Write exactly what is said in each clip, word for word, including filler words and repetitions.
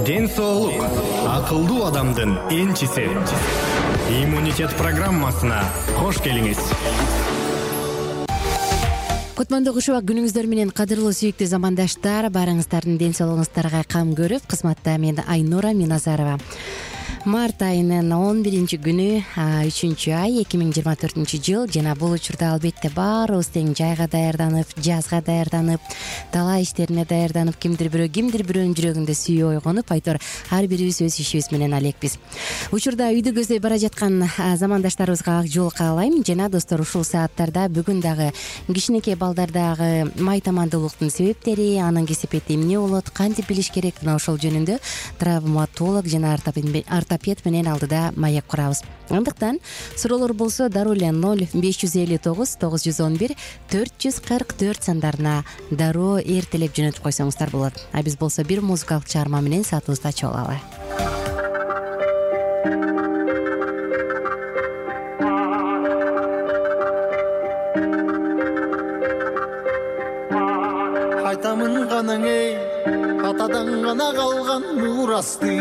Ден соолук акылдуу адамдын энчиси. Иммунитет программасына кош келиңиз. Кутмандуу кушубак күнүңүздөр менен кадырлуу сүйүктүү замандаштар, барыңыздардын ден соолугуңуздарга кам көрүп, кызматта мен Айнура Миназарова. Март айынын он биринчи күнү, үчүнчү ай, эки миң жыйырма төртүнчү жыл. Жана бул учурда албетте баарыбыз тең жайга даярданып, жазга даярданып, талаа иштерине даярданып, кимдир бирөө, кимдир бирөөнүн жүрөгүндө сүйүү ойгонуп, айтор ар бирибиз өз ишибиз менен алекпиз. Учурда үйдү көздөй бара жаткан замандаштарыбызга ак жол каалайм. Жана достор, ушул сааттарда бүгүн дагы кичинекей балдардагы май тамандуулуктун себептери, анын кесепети эмне болот, кантип билиш керек, мына ошол жөнүндө травматолог жана ортопед менен алдыда маек курабыз. Андыктан суроолор болсо дароо эле ноль беш жүз элүү тогуз тогуз жүз он бир төрт жүз кырк төрт сандарына дароо эртелеп жөнөтүп койсоңуздар болот. А биз болсо бир музыкалык чыгарма менен саатыбызды ачып алалы. Айтамын ганаң эй, атадан гана калган мурасты.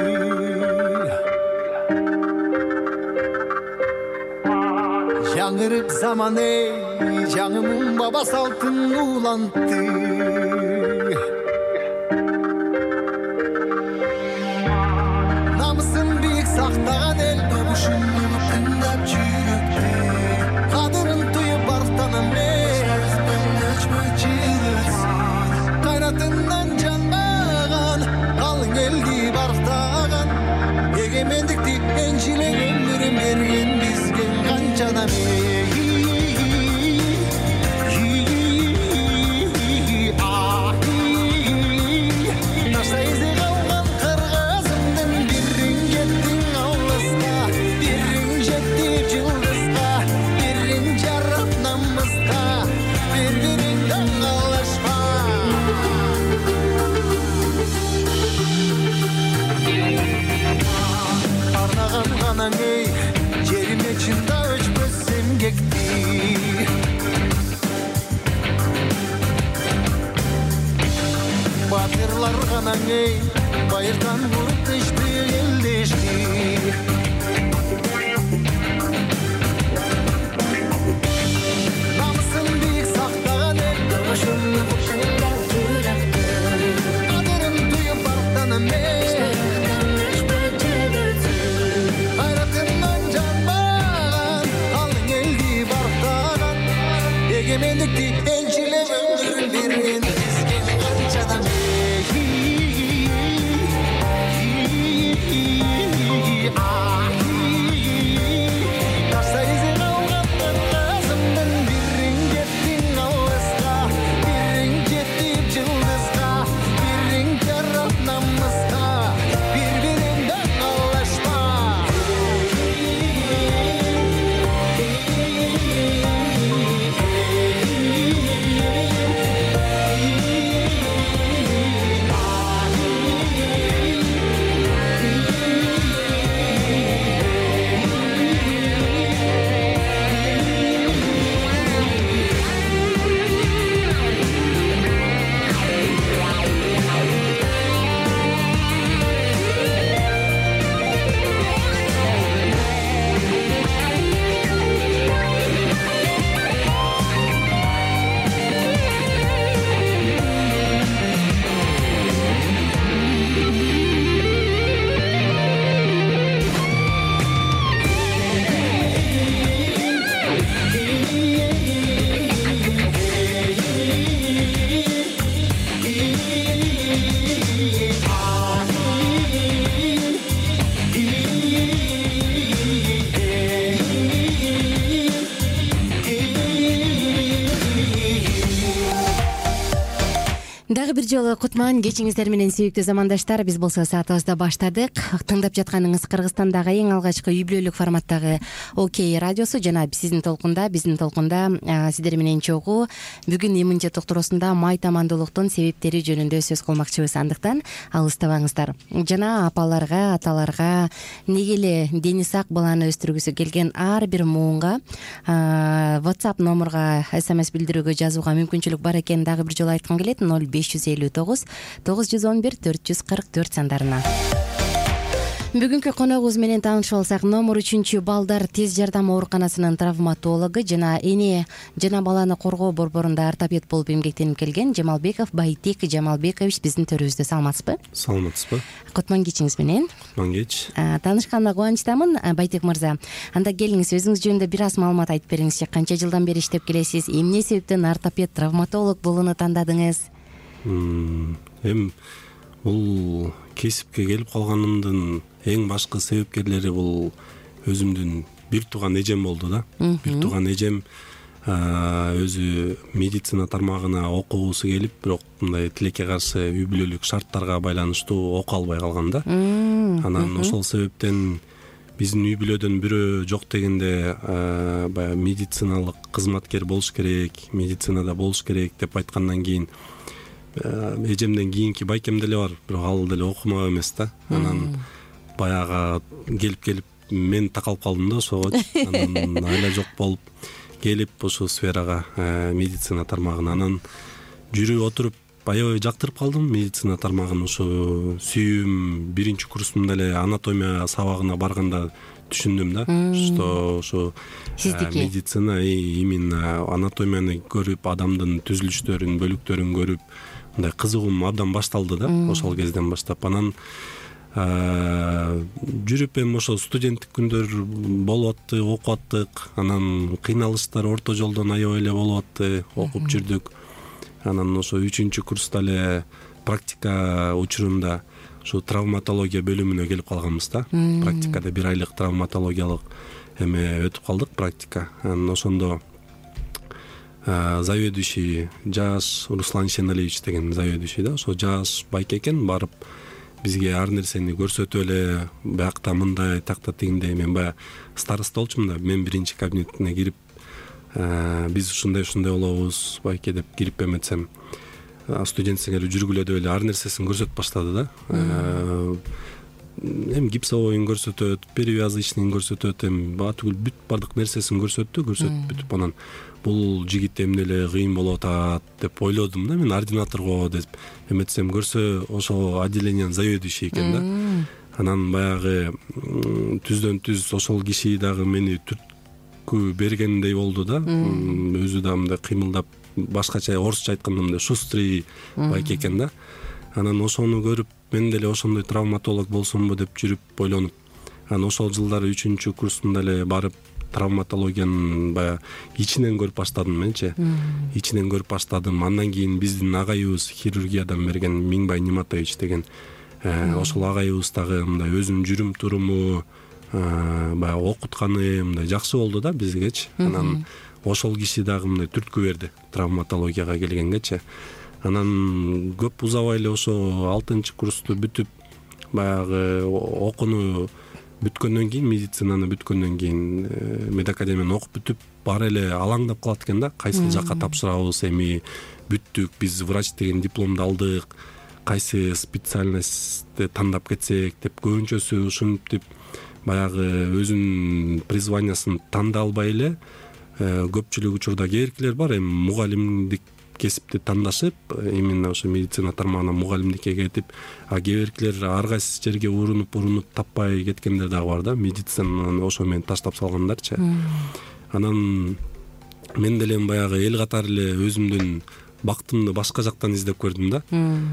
Жаңырып заман эй, жаңымын баба салтын улантты. Намысын бийик сактаган эл, добушун тыңдап жүрөктү. Кадырын туюп бартанам кайратынан жанбаган, калың элди бартаган, эгемендикти энчилек өмүрүн берген бизге канчадан жериме чында өчпөс эмгекти. Батырлар ганаң эй, байыртан куруп тешти элдешти. Намысын бийик сактаган эл, добушун тыңдап жүрөктү. Кадырын туюп бартанам эй, эгемендикти энчилеп өмүрүн берген бизге канчадан бир жолу кутман кечиңиздер менен сүйүктүү замандаштар. Биз болсо саатыбызды баштадык. Тыңдап жатканыңыз Кыргызстандагы эң алгачкы үй бүлөлүк форматтагы Окей радиосу жана сиздин толкунда, биздин толкунда сиздер менен чогуу бүгүн иммунитет доктурусунда май тамандуулуктун себептери жөнүндө сөз кылмакчыбыз. Андыктан алыстабаңыздар. Жана апаларга, аталарга, неге эле дени сак баланы өстүргүсү келген ар бир муунга WhatsApp номурга эс эм эс билдирүүгө жазууга мүмкүнчүлүк бар экенин дагы бир жолу айткым келет. ноль беш жүз элүү тогуз тогуз жүз он бир төрт жүз кырк төрт сандарына. Бүгүнкү коногубуз менен таанышып алсак, номер үчүнчү балдар тез жардам ооруканасынын травматологу жана эне жана баланы коргоо борборунда ортопед болуп эмгектенип келген Жамалбеков Байтек Жамалбекович биздин төрүбүздө. Саламатсызбы? Саламатсызбы. Кутман кечиңиз менен. Кутман кеч. Таанышканына кубанычтамын, Байтек мырза. Анда келиңиз, өзүңүз жөнүндө бир аз маалымат айтып бериңизчи. Канча жылдан бери иштеп келесиз? Эмне себептен ортопед травматолог болууну тандадыңыз? Эми бул кесипке келип калганымдын эң башкы себепкерлери бул өзүмдүн бир тууган эжем болду да. Бир тууган эжем өзү медицина тармагына окугусу келип, бирок мындай тилекке каршы үй бүлөлүк шарттарга байланыштуу окуя албай калган да. Анан ошол себептен биздин үй бүлөдөн бирөө жок дегенде баягы медициналык кызматкер болуш керек, медицинада болуш керек деп айткандан кийин эжемден кийинки байкем деле бар, бирок ал деле окумак эмес да. Анан баягы келип келип мен такалып калдым да ошого. Анан айла жок болуп келип ушул сферага, медицина тармагына анан жүрүп отуруп аябай жактырып калдым медицина тармагын. Ушу сүйүүм биринчи курсумда эле анатомия сабагына барганда түшүндүм да, что ушу медицина именно анатомияны көрүп, адамдын түзүлүштөрүн, бөлүктөрүн көрүп мындай кызыгуум абдан башталды да ошол кезден баштап. Анан жүрүп эми ошо студенттик күндөр болуп атты, окуп аттык. Анан кыйналыштар орто жолдон аябай эле болуп атты, окуп жүрдүк. Анан ошо үчүнчү курста эле практика учурунда ушу травматология бөлүмүнө келип калганбыз да. Практикада бир айлык травматологиялык эме өтүп калдык, практика. Анан ошондо заведующий Жаш Руслан Шеналевич деген заведующий да, ошо Жаш байкекен барып бизге ар нерсени көрсөтүп эле, биякта мындай, тиякта тигиндей. Мен баягы староста болчумун да, мен биринчи кабинетине кирип, биз ушундай ушундай болобуз байке деп кирип эметсем, студент сиңери жүргүлө деп эле ар нерсесин көрсөтүп баштады да. Эми гипсовойун көрсөтөт, перевязочныйын көрсөтөт, эми батүгүл бүт бардык нерсесин көрсөттү, көрсөтүп бүтүп анан бул жигит эмне эле кыйын болуп атат деп ойлодум да мен, ординаторго деп эметсем көрсө ошол отделениянын заведующий экен да. Анан баягы түздөн түз ошол киши дагы мени түрткү бергендей болду да. Өзү да мындай кыймылдап, башкача орусча айтканда мындай шустрый байке экен да. Анан ошону көрүп мен деле ошондой травматолог болсомбу деп жүрүп ойлонуп, анан ошол жылдары үчүнчү курсунда эле барып травматологиянын баягы ичинен көрүп баштадым менчи. Ичинен көрүп баштадым. Андан кийин биздин агайыбыз хирургиядан берген Миңбай Ниматович деген ошол агайыбыз дагы мындай өзүнүн жүрүм туруму, баягы окутканы мындай жакшы болду да бизгечи. Анан ошол киши дагы мындай түрткү берди травматологияга келгенгечи. Анан көп узабай эле ошо алтынчы курсту бүтүп, баягы окууну бүткөндөн кийин, медицинаны бүткөндөн кийин, медакадемияны окуп бүтүп баары эле алаңдап калат экен да. Кайсыл жакка тапшырабыз, эми бүттүк, биз врач деген дипломду алдык, кайсы специальностьти тандап кетсек деп көбүнчөсү ушинтип баягы өзүнүн призваниясын тандаа албай эле, көпчүлүк учурда кээбиркилер бар, эми мугалимдик кесипти тандашып, именно ошо медицина тармагына мугалимдикке кетип, а кээбиркилер ар кайсы жерге урунуп урунуп таппай кеткендер дагы бар да, медицинаны ошо менен таштап салгандарчы. Анан мен деле баягы эл катары эле өзүмдүн бактымды башка жактан издеп көрдүм да.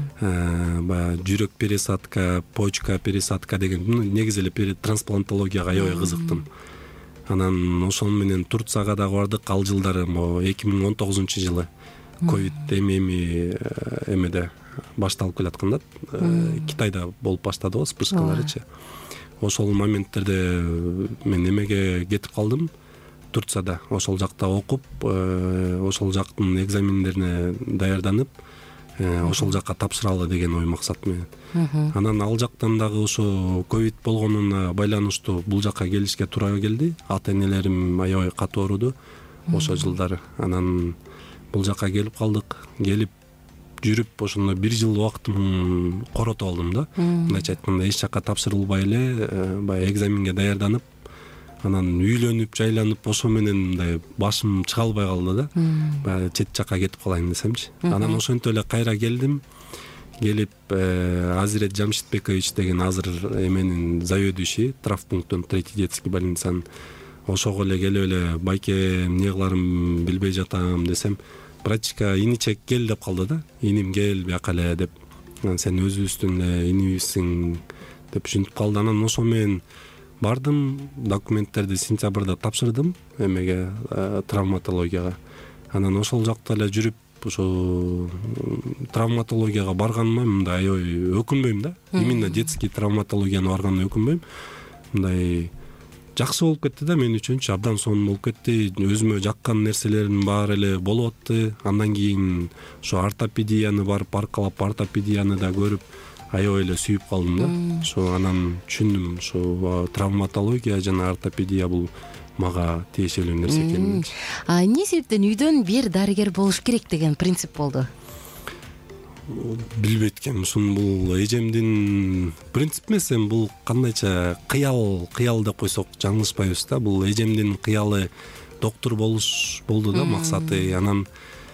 Баягы жүрөк пересадка, почка пересадка деген, негизи эле трансплантологияга аябай кызыктым. Анан ошол менен Турцияга дагы бардык, ал жылдары эки миң он тогузунчу жылы ковид эми эми эмеде башталып келаткан да. Китайда болуп баштады го вспышкаларычы. Ошол моменттерде мен эмеге кетип калдым, Турцияда. Ошол жакта окуп, ошол жактын экзамендерине даярданып, ошол жакка тапшыралы деген ой максат менен. Анан ал жактан дагы ошо ковид болгонуна байланыштуу бул жакка келишке туура келди. Ата энелерим аябай катуу ооруду ошо жылдары. Анан бул жакка келип калдык. Келип жүрүп ошондо бир жыл убактым коротуп алдым да. Мындайча айтканда эч жакка тапшырылбай эле, баягы экзаменге даярданып, анан үйлөнүп жайланып ошо менен мындай башым чыга албай калды да, баягы чет жакка кетип калайын десемчи. Анан ошентип эле кайра келдим. Келип Азирет Жамшитбекович деген азыр эменин заведующий травмпунктун третий детский больницанын, ошого эле келип эле байке эмне кыларым билбей жатам десем, врачка иничек кел деп калды да. Иним кел бияка эле деп. Сен өзүбүздүн эле инибизсиң деп ушинтип калды. Анан ошо менен бардым, документтерди сентябрда тапшырдым эмеге, травматологияга. Анан ошол жакта эле жүрүп ошо травматологияга барганыма мындай аябай өкүнбөйм да. Именно детский травматологияны барганына өкүнбөйм. Мындай жакшы болуп кетти да мен үчүнчү, абдан сонун болуп кетти. Өзүмө жаккан нерселердин баары эле болуп атты. Андан кийин ошо ортопедияны барып аркалап, ортопедияны да көрүп аябай эле сүйүп калдым да. Ошо анан түшүндүм, ошо травматология жана ортопедия бул мага тиешелүү нерсе экенин. А эмне себептен үйдөн бир дарыгер болуш керек деген принцип болду? Билбейт экенмин. Ушун бул эжемдин принцип эмес, эми бул кандайча кыял, кыял деп койсок жаңылышпайбыз да. Бул эжемдин кыялы доктор болуш болду да максаты. Анан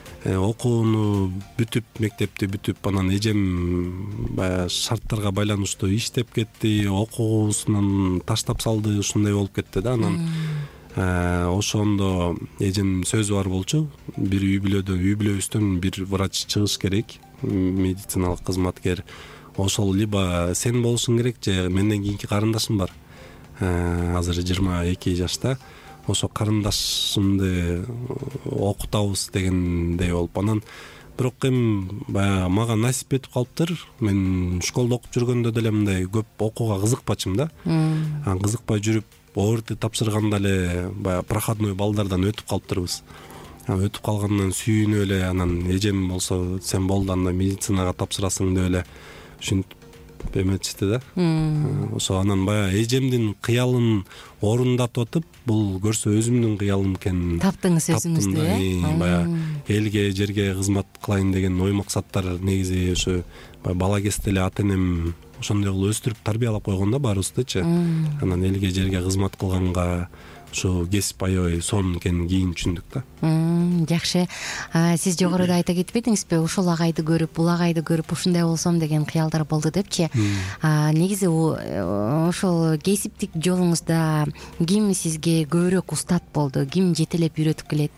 окууну бүтүп, мектепти бүтүп, анан эжем баягы шарттарга байланыштуу иштеп кетти, окуусунан таштап салды, ушундай болуп кетти да. Анан ошондо эжем сөзү бар болчу, бир үй бүлөдөн, үй бүлөбүздөн бир врач чыгыш керек, медициналык кызматкер. Ошол либо сен болушуң керек, же менден кийинки карындашым бар, азыр жыйырма эки жашта. Ошо карындашымды окутабыз дегендей болуп, анан бирок эми баягы мага насип этип калыптыр. Мен школдо окуп жүргөндө деле мындай көп окууга кызыкпачым да. Анан кызыкпай жүрүп ОРТ тапшырганда эле баягы проходной балдардан өтүп калыптырбыз. Анан өтүп калгандан сүйүнүп эле, анан эжем болсо сен болду анда медицинага тапшырасың деп эле ушинтип эметишти да. Ошо анан баягы эжемдин кыялын орундатып атып, бул көрсө өзүмдүн кыялым экенин таптыңыз өзүңүздү, э? Баягы элге, жерге кызмат кылайын деген ой максаттар негизи ошо бала кезде эле ата энем ошондой кылып өстүрүп тарбиялап койгон да баарыбыздычы. Анан элге, жерге кызмат кылганга ошо кесип аябай сонун экенин кийин түшүндүк да. Жакшы. Сиз жогоруда айта кетпедиңизби, ушул агайды көрүп, бул агайды көрүп ушундай болсом деген кыялдар болду депчи. Негизи ошол кесиптик жолуңузда ким сизге көбүрөөк устат болду? Ким жетелеп үйрөтүп келет?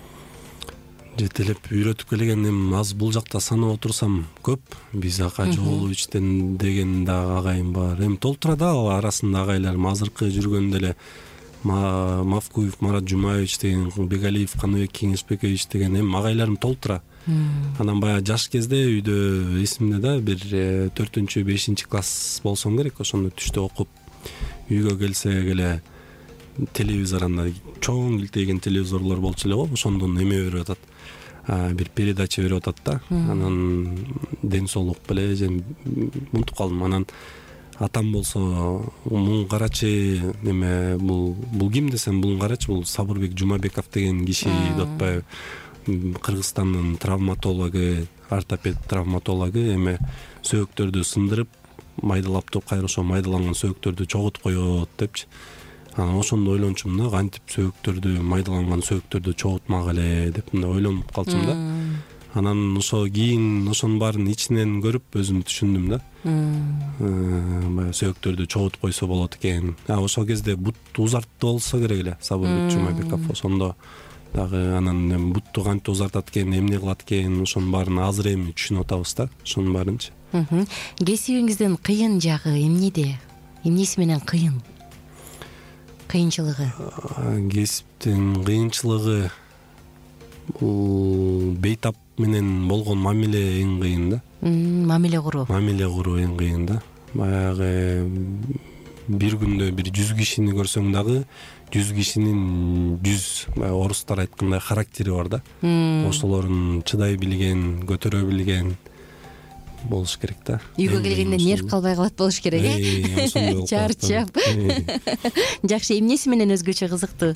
Жетелеп үйрөтүп келген эми аз бул жакта санап отурсам көп. Биз Ака Жооловичтен деген да агайым бар. Эми толтура да арасында агайларым. Азыркы жүргөндө эле Мавкуев Марат Жумаевич деген, Бегалиев Каныбек Кеңешбекович деген эми агайларым толтура. Анан баягы жаш кезде үйдө эсимде да, бир төртүнчү бешинчи класс болсом керек, ошондо түштө окуп үйгө келсек эле телевизор, анда чоң илтейген телевизорлор болчу эле го, ошондон эме берип атат, бир передача берип атат да. Анан ден соолук беле эжем унутуп калдым. Анан атам болсо муң карачы, неме бул бул ким десем, бул карачы, бул Сабырбек Жумабеков деген киши деп атпайбы, Кыргызстандын травматологу, ортопед травматологу, эме сөөктөрдү сындырып майдалап туруп кайра ошо майдаланган сөөктөрдү чогултуп коет депчи. Анан ошондо ойлончумун да, кантип сөөктөрдү, майдаланган сөөктөрдү чогултмак эле деп мындай ойлонуп калчумун да. Анан ошо кийин ошонун баарын ичинен көрүп өзүм түшүндүм да. Баягы сөөктөрдү чогултуп койсо болот экен. Ошол кезде бут узарттуу болсо керек эле Сабырбек Жумабеков. Ошондо дагы анан бутту кантип узартат экен, эмне кылат экен, ошонун баарын азыр эми түшүнүп атабыз да, ошонун баарынчы. Кесибиңиздин кыйын жагы эмнеде? Эмнеси менен кыйын? Кыйынчылыгы? Кесиптин кыйынчылыгы бул бейтап менен болгон мамиле эң кыйын да. Мамиле куруу. Мамиле куруу эң кыйын да. Баягы бир күндө бир жүз кишини көрсөң дагы жүз кишинин жүз, орустар айткандай, характери бар да. Ошолорун чыдай билген, көтөрө билген болуш керек да. Үйгө келгенде нерв калбай калат болуш керек, э? Чарчап. Жакшы, эмнеси менен өзгөчө кызыктуу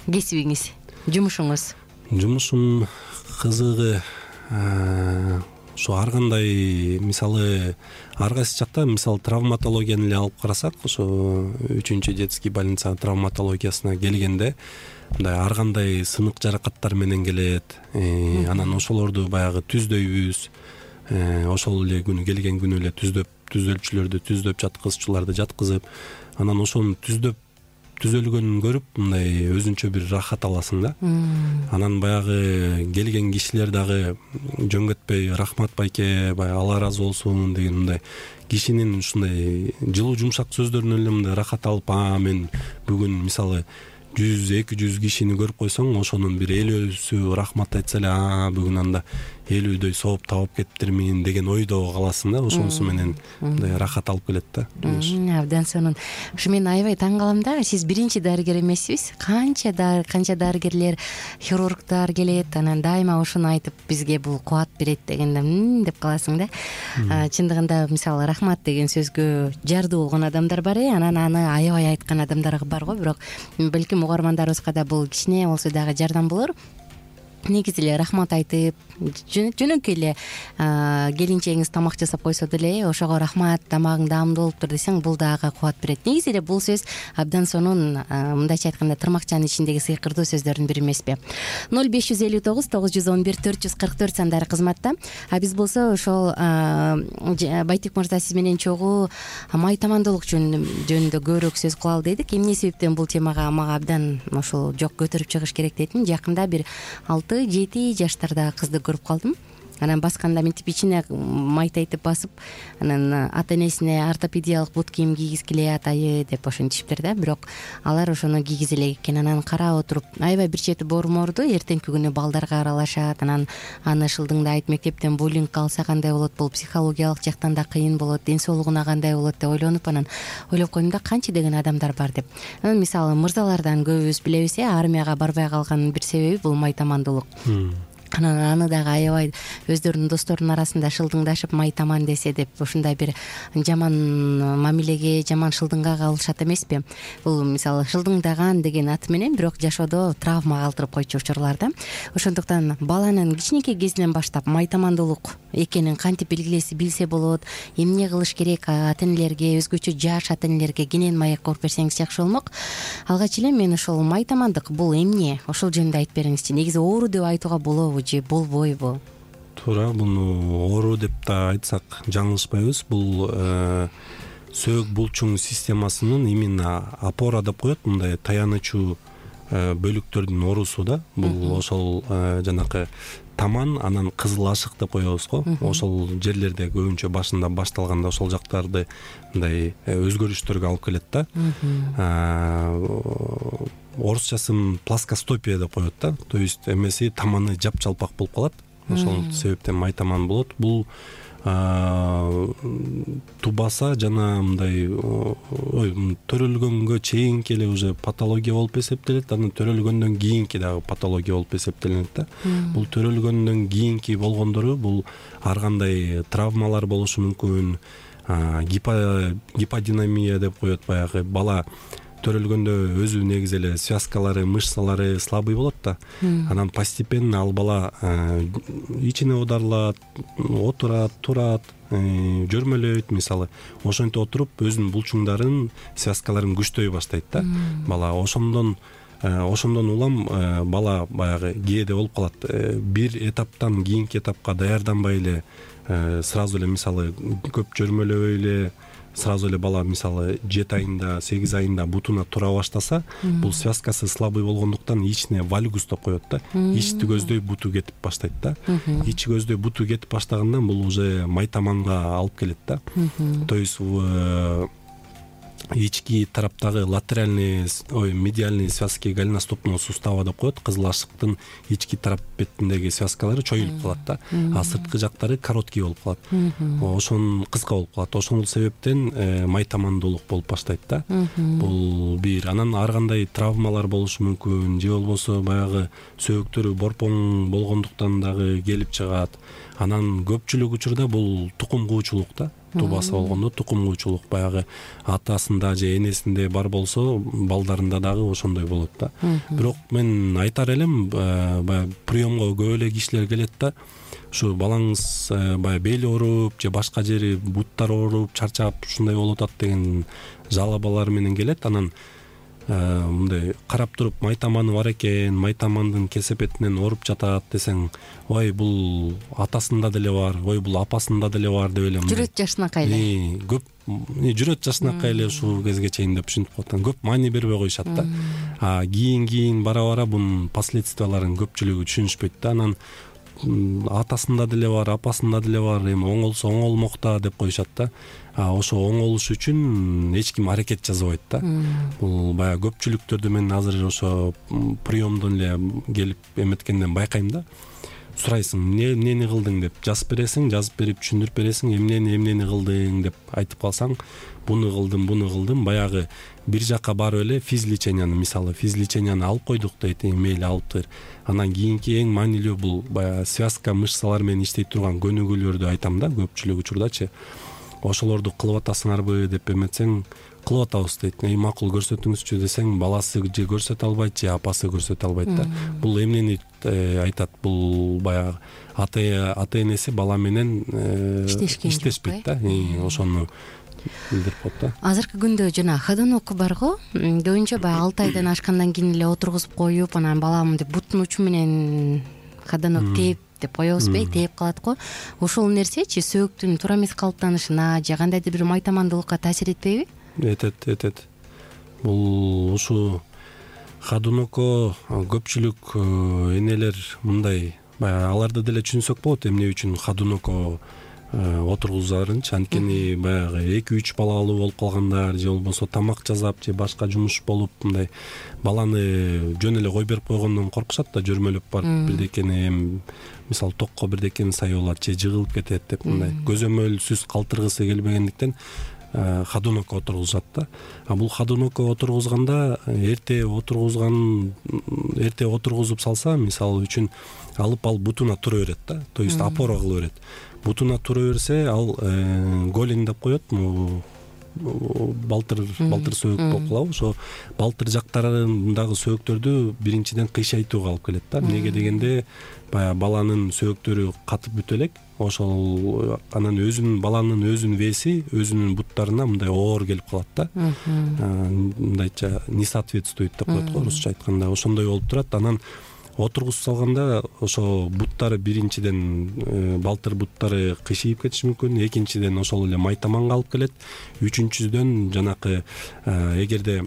кесибиңиз, жумушуңуз? Жумушум кызыгы ошо ар кандай мисалы ар кайсы жакта мисалы травматологияны эле алып карасак, ошо үчүнчү детский больница травматологиясына келгенде мындай ар кандай сынык жаракаттар менен келет. Анан ошолорду баягы түздөйбүз. Ошол эле күнү келген күнү эле түздөп түзөлчүлөрдү түздөп жаткызчуларды жаткызып, анан ошону түздөп түзөлгөнүн көрүп мындай өзүнчө бир рахат аласың да. Анан баягы келген кишилер дагы жөнгөтпөй рахмат байке, баягы Алла ыраазы болсун деген мындай кишинин ушундай жылуу жумшак сөздөрүнөн эле мындай рахат алып, а мен бүгүн мисалы жүз эки жүз кишини көрүп койсоң, ошонун бир элүүсү рахмат айтса эле, а бүгүн анда элүүдөй сооп таап кетиптирмин деген ойдо каласың да. Ошонусу менен мындай рахат алып келет да. Абдан сонун. Ушу мен аябай таң калам да, сиз биринчи дарыгер эмессиз. Канча да канча дарыгерлер, хирургдар келет, анан дайыма ушуну айтып бизге бул кубат берет дегенде м деп каласың да. Чындыгында мисалы рахмат деген сөзгө жардуу болгон адамдар бар, анан аны аябай айткан адамдар бар го, бирок балким угармандарыбызга да бул кичине болсо дагы жардам болор. Негизи эле рахмат айтып, жөнөкөй эле келинчегиңиз тамак жасап койсо деле ошого рахмат, тамагың даамдуу болуптур десең, бул дагы кубат берет. Негизи эле бул сөз абдан сонун, мындайча айтканда тырмакчанын ичиндеги сыйкырдуу сөздөрдүн бири эмеспи. ноль беш жүз элүү тогуз тогуз жүз он бир төрт жүз кырк төрт сандары кызматта. А биз болсо ошол Байтек мырза сиз менен чогуу май тамандуулук жөнүндө көбүрөөк сөз кылалы дедик. Эмне себептен бул темага мага абдан ошол жок көтөрүп чыгыш керек дедим. Жакында бир алты жети жаштарда кызды көрүп калдым. Анан басканда мынтип ичине майтайтып басып, анан ата энесине ортопедиялык бут кийим кийгиз келе атайы деп ошентишиптир да. Бирок алар ошону кийгизе элек экен. Анан карап отуруп аябай бир чети боорморду, эртеңки күнү балдарга аралашат. Анан аны шылдыңдайт, мектептен буллинг алса кандай болот, бул психологиялык жактан да кыйын болот, ден соолугуна кандай болот деп ойлонуп, анан ойлоп койдум да, канча деген адамдар бар деп. Анан мисалы мырзалардан көбүбүз билебиз, армияга барбай калганын бир себеби бул май тамандуулук. Анан аны дагы аябай өздөрүнүн досторунун арасында шылдыңдашып май таман десе деп ушундай бир жаман мамилеге, жаман шылдыңга кабылышат эмеспи? Бул мисалы шылдыңдаган деген аты менен бирок жашоодо травма калтырып койчу учурлар да. Ошондуктан баланын кичинекей кезинен баштап май тамандуулук экенин кантип белгилесе билсе болот, эмне кылыш керек, ата энелерге, өзгөчө жаш ата энелерге кенен маек коюп берсеңиз жакшы болмок. Алгач эле мен ошол май тамандык бул эмне? Ошол жөнүндө айтып бериңизчи. Негизи оору деп айтууга болобу же болбойбу? Туура, буну оору деп да айтсак жаңылышпайбыз. Бул сөөк булчуң системасынын именно опора деп коет, мындай таянычуу бөлүктөрдүн оорусу да. Бул ошол жанакы таман, анан кызыл ашык деп коебуз го. Ошол жерлерде көбүнчө башында башталганда ошол жактарды мындай өзгөрүштөргө алып келет да. Орусчасын плоскостопия деп коет да. То есть эмеси таманы жапжалпак болуп калат. Ошол себептен май таман болот. Бул тубаса жана мындай төрөлгөнгө чейинки эле уже патология болуп эсептелет. Анан төрөлгөндөн кийинки дагы патология болуп эсептелет да. Бул төрөлгөндөн кийинки болгондору бул ар кандай травмалар болушу мүмкүн. Гиподинамия деп коет, баягы бала төрөлгөндө өзү негизи эле связкалары, мышцалары слабый болот да. Анан постепенно ал бала ичине оодарылат, отурат, турат, жөрмөлөйт мисалы. Ошентип отуруп өзүнүн булчуңдарын, связкаларын күчтөй баштайт да. Бала ошондон ошондон улам бала баягы кээде болуп калат. Бир этаптан кийинки этапка даярданбай эле сразу эле мисалы көп жөрмөлөбөй эле сразу эле бала мисалы жети айында, сегиз айында бутуна тура баштаса, бул связкасы слабый болгондуктан ичине вальгус деп коет да. Ичти көздөй буту кетип баштайт да. Ичи көздөй буту кетип баштагандан бул уже май таманга алып келет да. То есть ички тараптагы латеральный, ой, медиальный связки голеностопного сустава деп коет. Кызыл ашыктын ички тарап бетиндеги связкалары чоюлуп калат да. А сырткы жактары короткий болуп калат. Ошон кыска болуп калат. Ошол себептен май тамандуулук болуп баштайт да. Бул бир. Анан ар кандай травмалар болушу мүмкүн, же болбосо баягы сөөктөрү борпоң болгондуктан дагы келип чыгат. Анан көпчүлүк учурда бул тукум куучулук да, тубасы болгондо тукум куучулук, баягы атасында же энесинде бар болсо балдарында дагы ошондой болот да. Бирок мен айтар элем, баягы приемго көп эле кишилер келет да, ушу балаңыз баягы бели ооруп же башка жери буттар ооруп, чарчап ушундай болуп атат деген жалобалар менен келет. Анан мындай карап туруп майтаманы бар экен, майтамандын кесепетинен ооруп жатат десең, ой бул атасында деле бар, ой бул апасында деле бар деп эле жүрөт жашынакай эле. Көп жүрөт жашынакай эле ушул кезге чейин деп түшүнүп калат. Көп маани бербей коюшат да. А кийин кийин бара бара бунун последствияларын көпчүлүгү түшүнүшпөйт да. Анан атасында деле бар, апасында деле бар, эми оңолсо оңолмокта деп коюшат да. А ошо оңолуш үчүн эч ким аракет жасабайт да. Бул баягы көпчүлүктөрдү мен азыр ошо приемдон эле келип эметкенден байкайм да. Сурайсың, эмнени кылдың деп жазып бересиң, жазып берип түшүндүрүп бересиң, эмнени эмнени кылдың деп айтып калсаң, буну кылдым, буну кылдым, баягы бир жакка барып эле физлеченияны, мисалы физлеченияны алып койдук дейт, мейли алып бер. Анан кийинки эң маанилүү бул баягы связка мышцалар менен иштей турган көнүгүүлөрдү айтам да, көпчүлүк учурдачы. Ошолорду кылып атасыңарбы деп эметсең, кылып атабыз дейт. Эй макул көрсөтүңүзчү десең, баласы же көрсөтө албайт, же апасы көрсөтө албайт да. Бул эмнени айтат? Бул баягы ата энеси бала менен иштешпейт да. Ошону билдирип коет да. Азыркы күндө жана ходунок барго, көбүнчө баягы алты айдан ашкандан кийин эле отургузуп коюп, анан балам деп буттун учу менен ходунок тээп деп коебузбу, тээп калат го. Ушул нерсечи сөөктүн туура эмес калыптанышына же кандайдыр бир майтамандуулукка таасир этпейби? Этет, этет. Бул ушу ходунокко көпчүлүк энелер мындай, баягы аларды деле түшүнсөк болот, эмне үчүн ходунокко отургузарынчы. Анткени баягы эки үч балалуу болуп калгандар же болбосо тамак жасап же башка жумуш болуп мындай баланы жөн эле кой берип койгондон коркушат да, жөрмөлөп барып бирдекени, мисалы токко бирдекени сайып алат же жыгылып кетет деп мындай көзөмөлсүз калтыргысы келбегендиктен ходунокко отургузат да. А бул ходунокко отургузганда эрте отургузган, эрте отургузуп салса, мисалы үчүн алып ал бутуна тура берет да, то есть опора кыла берет. Бутуна тура берсе, ал голень деп коет, балтыр балтыр сөөк болуп калабы. Ошо балтыр жактарындагы сөөктөрдү биринчиден кыйшайтууга алып келет да. Эмнеге дегенде, баягы баланын сөөктөрү катып бүтө элек, ошол анан өзүнүн баланын өзүнүн веси өзүнүн буттарына мындай оор келип калат да. Мындайча несоответствует деп коет го орусча айтканда. Ошондой болуп турат. Анан отургузуп салганда ошо буттары биринчиден балтыр буттары кыйшайып кетиши мүмкүн, экинчиден ошол эле майтаманга алып келет, үчүнчүдөн жанакы эгерде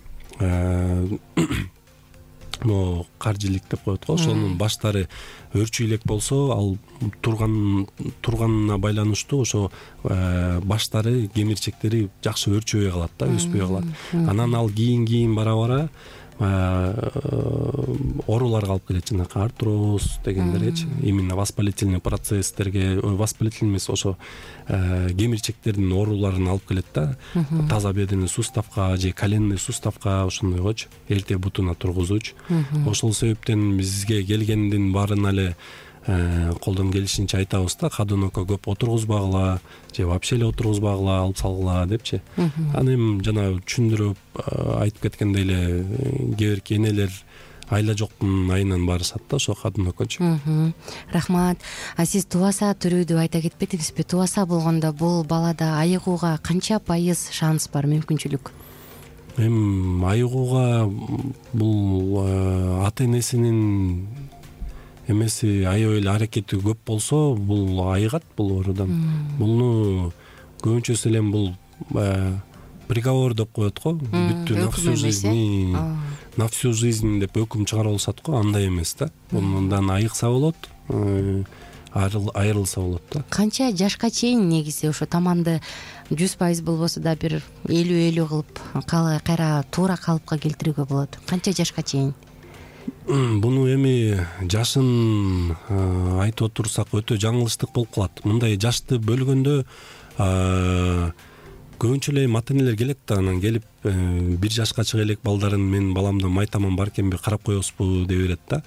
могу каржилик деп коет го, ошонун баштары өрчүйлөк болсо, ал турган турганына байланыштуу ошо баштары, кемирчектери жакшы өрчөбөй калат да, өспөй калат. Анан ал кийин кийин бара бара ооруларга алып келет, жанакы артроз дегендерчи, именно воспалительный процесстерге, воспалительный эмес, ошо кемирчектердин ооруларын алып келет да. Тазобедренный суставка же коленный суставка, ошондойгочу, эрте бутуна тургузуучу. Ошол себептен бизге келгендин баарына эле колдон келишинче айтабыз да, ходунокко көп отургузбагыла же вообще эле отургузбагыла, алып салгыла депчи. Аны эми жана түшүндүрүп айтып кеткендей эле кээ бирки энелер айла жоктун айынан барышат да ошо ходуноккочу. Рахмат. А сиз тубаса төрүүдү айта кетпедиңизби? Тубаса болгондо бул балада айыгууга канча пайыз шанс бар, мүмкүнчүлүк? Эми айыгууга бул ата энесинин эмеси аябай эле аракети көп болсо, бул айыгат бул оорудан. Буну көбүнчөсү эле бул приговор деп коет го, бүттү на всю жизнь, на всю жизнь деп өкүм чыгарып алышат го, андай эмес да. Мындан айыкса болот, айрылса болот да. Канча жашка чейин негизи ошо таманды жүз пайыз болбосо да бир элүү элүү кылып кайра туура калыпка келтирүүгө болот? Канча жашка чейин? Буну эми жашын айтып отурсак өтө жаңылыштык болуп калат. Мындай жашты бөлгөндө көбүнчө эле ата энелер келет да, анан келип бир жашка чыга элек балдарын менин баламдын майтаман бар экенби карап коесузбу деп берет да.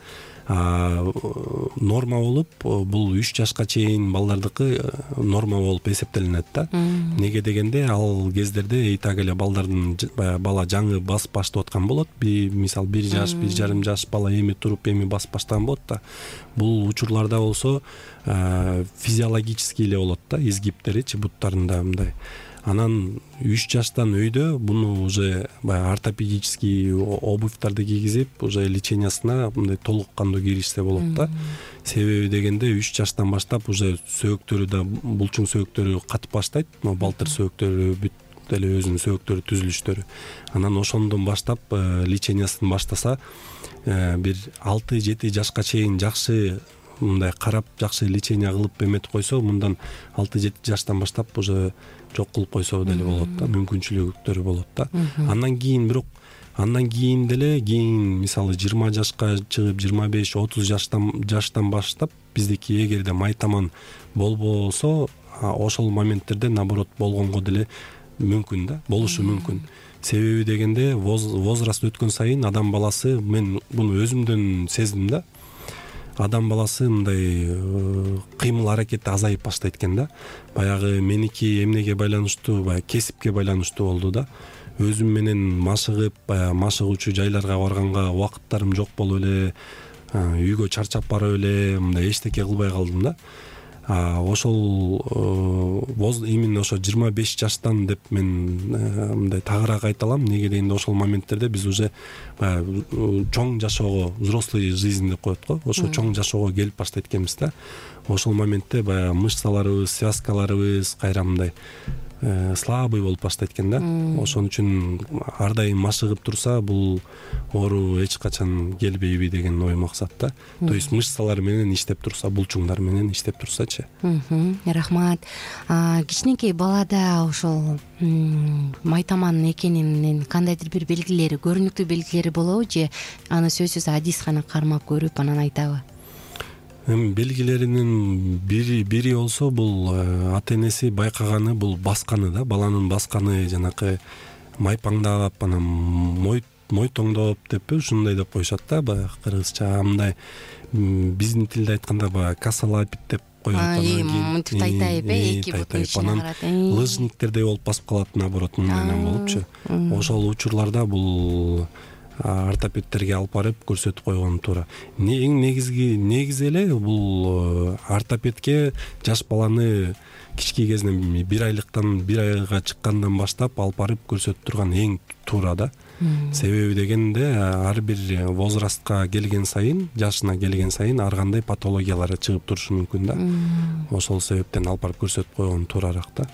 Норма болуп бул үч жашка чейин балдардыкы норма болуп эсептелинет да. Неге дегенде ал кездерде и так эле балдардын бала жаңы басып баштап аткан болот. Мисалы бир жаш, бир жарым жаш бала эми туруп эми басып баштаган болот да. Бул учурларда болсо физиологический эле болот да, изгибтеричи буттарында мындай. Анан үч жаштан өйдө буну уже баягы ортопедический обувьтарды кийгизип, уже лечениясына мындай толук кандуу киришсе болот да. Себеби дегенде үч жаштан баштап уже сөөктөрү да, булчуң сөөктөрү катып баштайт, балтыр сөөктөрү бүт эле өзүнүн сөөктөрү түзүлүштөрү. Анан ошондон баштап лечениясын баштаса, бир алты жети жашка чейин жакшы мындай карап, жакшы лечения кылып эметип койсо, мындан алты жети жаштан баштап уже жок кылып койсо деле болот да, мүмкүнчүлүктөрү болот да. Андан кийин бирок андан кийин деле кийин мисалы жыйырма жашка чыгып жыйырма беш отуз жаштан жаштан баштап биздики эгерде майтаман болбосо, ошол моменттерде наоборот болгонго деле мүмкүн да, болушу мүмкүн. Себеби дегенде возраст өткөн сайын адам баласы, мен буну өзүмдөн сездим да, адам баласы мындай кыймыл аракети азайып баштайт экен да. Баягы меники эмнеге байланыштуу, баягы кесипке байланыштуу болду да. Өзүм менен машыгып, баягы машыгуучу жайларга барганга убакыттарым жок болуп эле, үйгө чарчап барып эле мындай эчтеке кылбай калдым да. Ошол именно ошо жыйырма беш жаштан деп мен мындай тагыраак айта алам. Неге дегенде ошол моменттерде биз уже чоң жашоого, взрослый жизнь деп коет го, ошо чоң жашоого келип баштайт экенбиз да. Ошол моментте баягы мышцаларыбыз, связкаларыбыз кайра мындай слабый болуп баштайт экен да. Ошон үчүн ар дайым машыгып турса, бул оору эч качан келбейби деген ой максат да. То есть мышцалар менен иштеп турса, булчуңдар менен иштеп турсачы. Рахмат. Кичинекей балада ошол майтаман экенинин кандайдыр бир белгилери, көрүнүктүү белгилери болобу же аны сөзсүз адис гана кармап көрүп анан айтабы? Белгилеринин бири бири болсо, бул ата энеси байкаганы, бул басканы да, баланын басканы, жанакы майпаңдап, анан мой мойтоңдоп деппи, ушундай деп коюшат да, баягы кыргызча мындай, биздин тилде айтканда баягы касалапит деп коет. Мынтип тайтайып, эки бутун ичине карат. Лыжниктердей болуп басып калат, наоборот, мындайдан болупчу. Ошол учурларда бул ортопедтерге алып барып көрсөтүп койгон туура. Эң негизги негизи эле бул ортопедке жаш баланы кички кезинен бир айлыктан бир айга чыккандан баштап алып барып көрсөтүп турган эң туура да. Себеби дегенде ар бир возрастка келген сайын, жашына келген сайын ар кандай патологиялары чыгып турушу мүмкүн да. Ошол себептен алып барып көрсөтүп койгон туурараак да.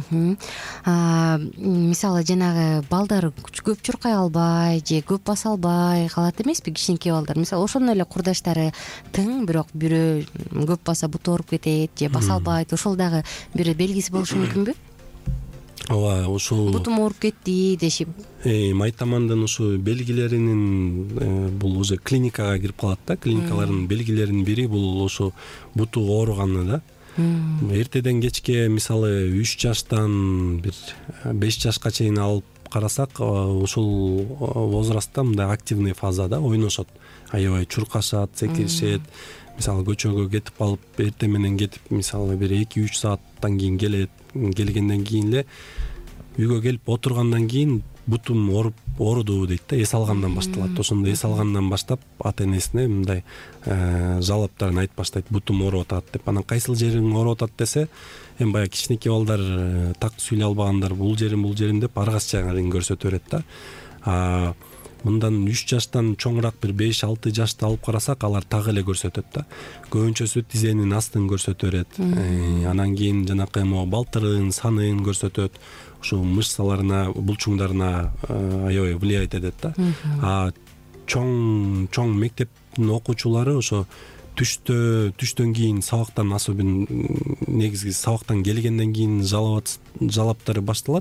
Мисалы жанагы балдар көп чуркай албай же көп баса албай калат эмеспи, кичинекей балдар. Мисалы ошондой эле курдаштары тың, бирок бирөө көп баса буту ооруп кетет же баса албайт. Ошол дагы бир белгиси болушу мүмкүнбү? Ооба, ушул бутум ооруп кетти дешип. Майтамандын ушу белгилеринин бул уже клиникага кирип калат да. Клиникалардын белгилеринин бири бул ошо буту ооруганы да. Эртеден кечке мисалы үч жаштан бир беш жашка чейин алып карасак, ушул возрастта мындай активный фаза да, ойношот, аябай чуркашат, секиришет. Мисалы көчөгө кетип калып, эртең менен кетип, мисалы бир эки үч сааттан кийин келет, келгенден кийин эле үйгө келип отургандан кийин бутум ооруп ооруду дейт да, эс алгандан башталат. Ошондо эс алгандан баштап ата энесине мындай жалоптарын айтып баштайт, бутум ооруп атат деп. Анан кайсыл жериң ооруп атат десе, эми баягы кичинекей балдар так сүйлөй албагандар бул жерим бул жерим деп аргасчаарын көрсөтө берет да. Мындан үч жаштан чоңураак бир беш алты жашты алып карасак, алар так эле көрсөтөт да. Көбүнчөсү тизенин астын көрсөтө берет. Анан кийин жанакы балтырын санын көрсөтөт. Ушу мышцаларына, булчуңдарына аябай влиять этет да. А чоң чоң мектептин окуучулары ошо түштө түштөн кийин сабактан особенно негизги сабактан келгенден кийин жалаптары башталат.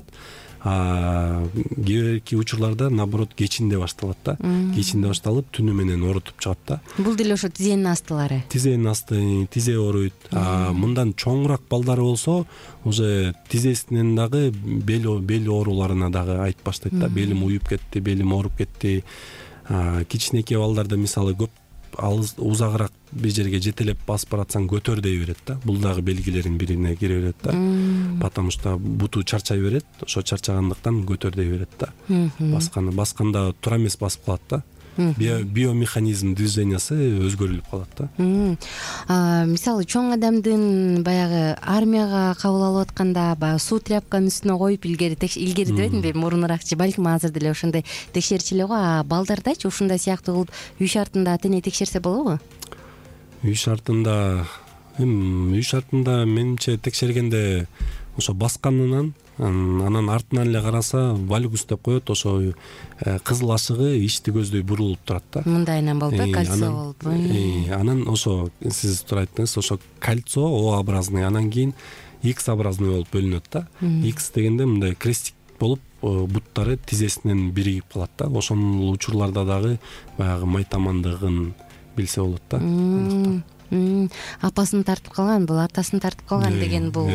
Кээ бирки учурларда наоборот кечинде башталат да. Кечинде башталып түнү менен оорутуп чыгат да. Бул деле ошо тизенин астылары. Тизенин асты, тизе ооруйт. Мындан чоңураак балдары болсо, уже тизесинен дагы бел бел ооруларына дагы айтып баштайт да. Белим уюп кетти, белим ооруп кетти. Кичинекей балдарда мисалы көп алыс узагыраак бир жерге жетелеп басып баратсаң көтөр дей берет да. Бул дагы белгилердин бирине кире берет да. Потому что буту чарчай берет, ошо чарчагандыктан көтөр дей берет да. Басканы басканда туура эмес басып калат да. Биомеханизм движениясы өзгөрүлүп калат да. Мисалы чоң адамдын баягы армияга кабыл алып атканда баягы суу тряпканын үстүнө коюп илгери илгери дебедимби, мурунуракчы, балким азыр деле ошондой текшерчү эле го. А балдардачы ушундай сыяктуу кылып үй шартында ата эне текшерсе болобу? Үй шартында эми үй шартында менимче текшергенде ошо басканынан анан артынан эле караса вальгус деп коет, ошо кызыл ашыгы ичти көздөй бурулуп турат да. Мындайынан болуп э, кольцо болуп. Анан ошо сиз туура айттыңыз, ошо кольцо О-образный, анан кийин X-образный болуп бөлүнөт да. X дегенде мындай крестик болуп буттары тизесинен биригип калат да. Ошол учурларда дагы баягы майтамандыгын билсе болот да. Апасын тартып калган, бул атасын тартып калган деген бул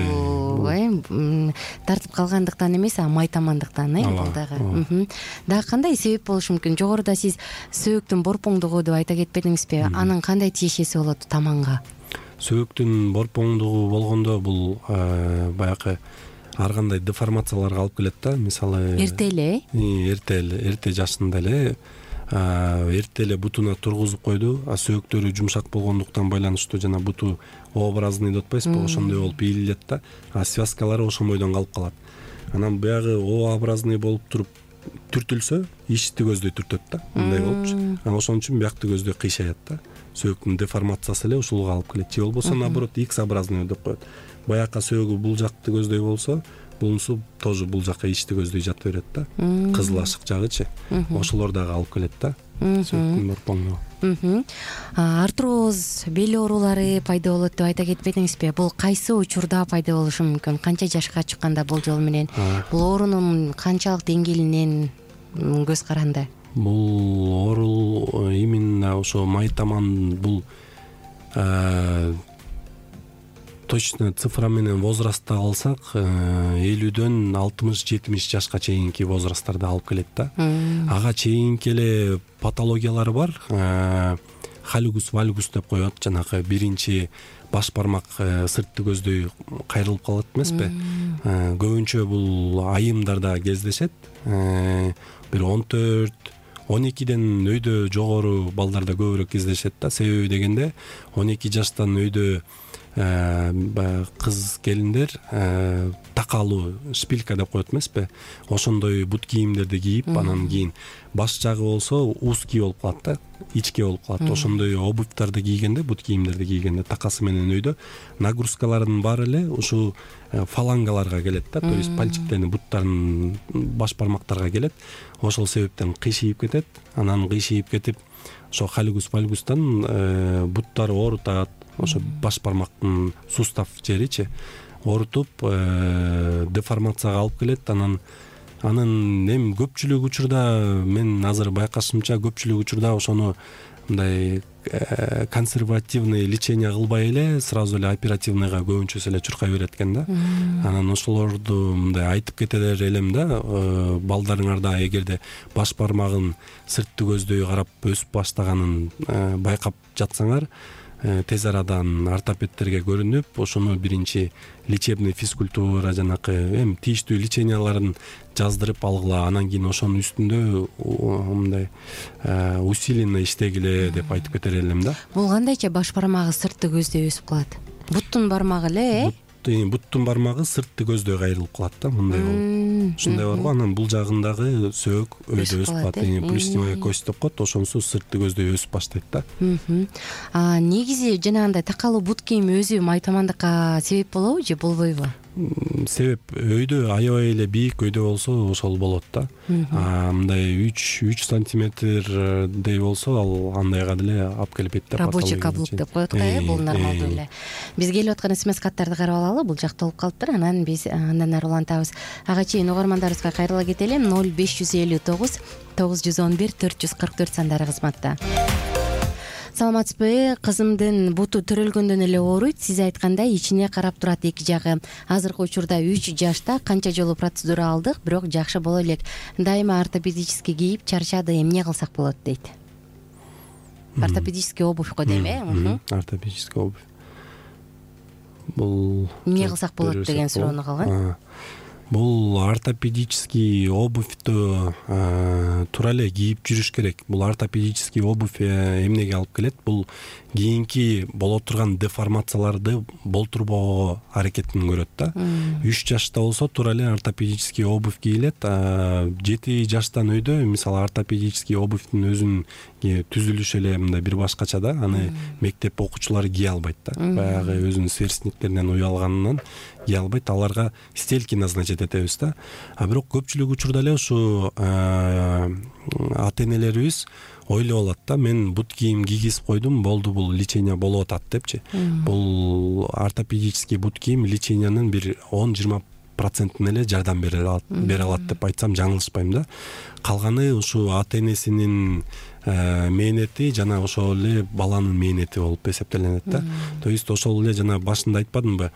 э тартып калгандыктан эмес, а майтамандыктан э бул дагы. Дагы кандай себеп болушу мүмкүн? Жогоруда сиз сөөктүн борпоңдугу деп айта кетпедиңизби? Анын кандай тиешеси болот таманга? Сөөктүн борпоңдугу болгондо бул баягы ар кандай деформацияларга алып келет да. Мисалы эрте эле эрте эле эрте жашында эле эрте эле бутуна тургузуп койду, а сөөктөрү жумшак болгондуктан байланыштуу жана буту О-образный деп атпайсызбы, ошондой болуп ийилет да, а связкалары ошол бойдон калып калат. Анан баягы О-образный болуп туруп түртүлсө, ичти көздөй түртөт да, мындай болупчу. Анан ошон үчүн биякты көздөй кыйшаят да. Сөөктүн деформациясы эле ушулга алып келет. Же болбосо наоборот X-образный деп коет. Баякы сөөгү бул жакты көздөй болсо, булунсу тоже бул жакка ичти көздөй жата берет да. Кызыл ашык жагычы. Ошолор дагы алып келет да. Сөөктүн борпоңдугу. Артроз, бел оорулары пайда болот деп айта кетпедиңизби? Бул кайсы учурда пайда болушу мүмкүн? Канча жашка чыкканда болжол менен? Бул оорунун канчалык деңгээлинен көз каранды? Бул оору именно ошо майтаман, бул точно цифра менен возрастта алсак, элүүдөн алтымыш жетимиш жашка чейинки возрасттарда алып келет да. Ага чейинки эле патологиялары бар. Халюгус вальгус деп коет, жанагы биринчи баш бармак сыртты көздөй кайрылып калат эмеспи? Көбүнчө бул айымдарда кездешет. Бир он төрт он экиден өйдө жогору балдарда көбүрөөк кездешет да. Себеби дегенде он эки жаштан өйдө кыз келиндер такалуу шпилька деп коет эмеспи? Ошондой бут кийимдерди кийип, анан кийин баш жагы болсо узкий болуп калат да, ичке болуп калат. Ошондой обувьтарды кийгенде, бут кийимдерди кийгенде такасы менен өйдө нагрузкалардын баары эле ушу фалангаларга келет да, то есть пальчиктен буттардын баш бармактарга келет. Ошол себептен кыйшыйып кетет. Анан кыйшыйып кетип, ошо халюгус вальгустан буттары оорутат. Ошо баш бармактын сустав жеричи оорутуп, деформацияга алып келет. Анан анын эми көпчүлүк учурда, мен азыр байкашымча көпчүлүк учурда ошону мындай консервативный лечение кылбай эле сразу эле оперативныйга көбүнчөсү эле чуркай берет экен да. Анан ошолорду мындай айтып кетелер элем да, балдарыңарда эгерде баш бармагын сыртты көздөй карап өсүп баштаганын байкап жатсаңар, тез арадан ортопедтерге көрүнүп, ошону биринчи лечебный физкультура жанакы эми тийиштүү леченияларын жаздырып алгыла, анан кийин ошонун үстүндө мындай усиленно иштегиле деп айтып кетер элем да. Бул кандайча баш бармагы сыртты көздөй өсүп калат? Буттун бармагы эле э? Буттун бармагы сыртты көздөй кайрылып калат да, мындай болуп. Ушундай барбы? Анан бул жагындагы сөök өйдө өсүп калат. Плюсневая кость деп коет, ошонусу сыртты көздөй өсүп баштайт да. А негизи жанагындай такалуу бут кийим өзү майтамандыкка себеп болобу же болбойбу? себеп өйдө аябай эле бийик өйдө болсо ошол болот да. Мындай үч үч сантиметрдей болсо ал андайга деле алып келбейт да. Рабочий каблук деп коет го, э, бул нормалдуу эле. Биз келип аткан смс каттарды карап алалы, бул жак толуп калыптыр, анан биз андан ары улантабыз. Ага чейин угармандарыбызга кайрыла кетели. ноль беш жүз элүү тогуз тогуз жүз он бир төрт жүз кырк төрт сандары кызматта. Саламатсызбы? Кызымдын буту төрөлгөндөн эле ооруйт. Сиз айткандай ичине карап турат эки жагы. Азыркы учурда үч жашта, канча жолу процедура алдык, бирок жакшы боло элек. Дайыма ортопедический кийип чарчады, эмне кылсак болот дейт. Ортопедический обувь го дейм, э? Ортопедический обувь. Бул эмне кылсак болот деген суроону калган. Бул ортопедический обувьту туура эле кийип жүрүш керек. Бул ортопедический обувь эмнеге алып келет? Бул кийинки боло турган деформацияларды болтурбоого аракетин көрөт да. үч жашта болсо туура эле ортопедический обувь кийилет. жети жаштан өйдө мисалы ортопедический обувьтун өзүнүн түзүлүшү эле мындай бир башкача да. Аны мектеп окуучулары кие албайт да. Баягы өзүнүн сверстниктеринен уялганынан кие албайт. Аларга стельки назначить этебиз да. А бирок көпчүлүк учурда эле ушу ата энелерибиз ойлоп алат да, мен бут кийим кийгизип койдум, болду, бул лечение болуп атат депчи. Бул ортопедический бут кийим лечениянын бир он жыйырма процентин эле жардам бере алат, бере алат деп айтсам жаңылышпайм да. Калганы ушу ата энесинин мээнети жана ошол эле баланын мээнети болуп эсептелинет да. То есть ошол эле жана башында айтпадымбы?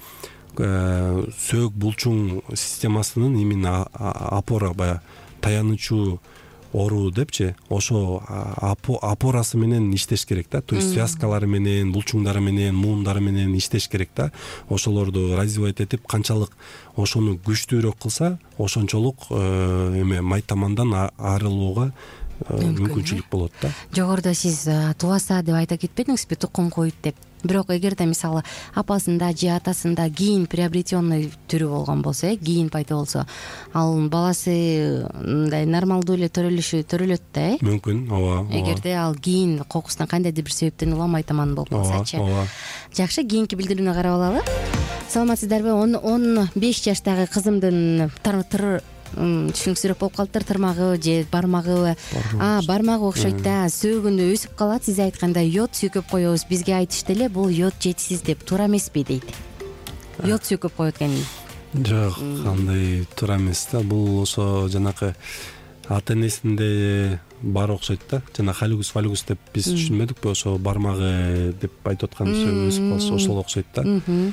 Сөөк булчуң системасынын именно опора баягы таянычуу оруу депчи, ошо опорасы менен иштеш керек да. То есть связкалары менен, булчуңдары менен, муундары менен иштеш керек да. Ошолорду развивать этип, канчалык ошону күчтүүрөөк кылса, ошончолук эме майтамандан арылууга мүмкүнчүлүк болот да. Жогоруда сиз тубаса деп айта кетпедиңизби, тукум коют деп. Бирок эгерде мисалы апасында же атасында гейн приобретенный түрү болгон болсо, э, гейн пайда болсо, ал баласы мындай нормалдуу эле төрөлүшү төрөлөт да, э? Мүмкүн, ооба. Эгерде ал гейн кокусунан кандайдыр бир себептен улам майтаман болуп калсачы. Ооба. Жакшы, кийинки билдирүүнү карап алалы. Саламатсыздарбы? он беш жаштагы кызымдын тыр түшүнүксүрөөк болуп калыптыр, тырмагы же бармагы. А, бармагы окшойт да, сөөгүндө өсүп калат. Сиз айткандай йод сүйкөп коебуз. Бизге айтышты эле, бул йод жетишсиз деп. Туура эмеспи дейт. Йод сүйкөп коет экен. Жок, андай туура эмес да. Бул ошо жанакы ата энесинде бар окшойт да. Жана халюгус фалюгус деп биз түшүнбөдүкпү? Ошо бармагы деп айтып аткан сөөгү өсүп калса ошол окшойт да.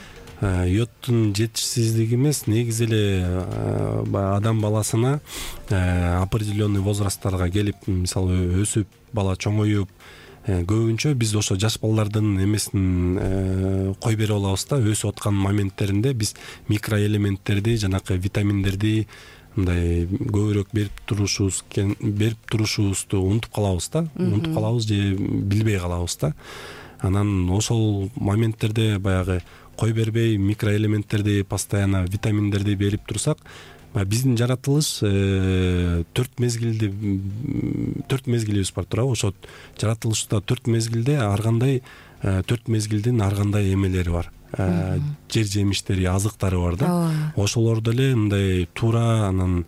Йодтун жетишсиздиги эмес, негизи эле адам баласына определенный возрасттарга келип, мисалы өсүп, бала чоңоюп, көбүнчө биз ошо жаш балдардын эмесин кой берип алабыз да. Өсүп аткан моменттеринде биз микроэлементтерди, жанакы витаминдерди мындай көбүрөөк берип турушубуз берип турушубузду унутуп калабыз да. Унутуп калабыз же билбей калабыз да. Анан ошол моменттерде баягы кой бербей микроэлементтерди, постоянно витаминдерди берип турсак, биздин жаратылыш төрт мезгилди төрт мезгилибиз бар туурабы? Ошо жаратылышта төрт мезгилде ар кандай төрт мезгилдин ар кандай эмелери бар. Жер жемиштери, азыктары бар да. Ошолорду эле мындай туура, анан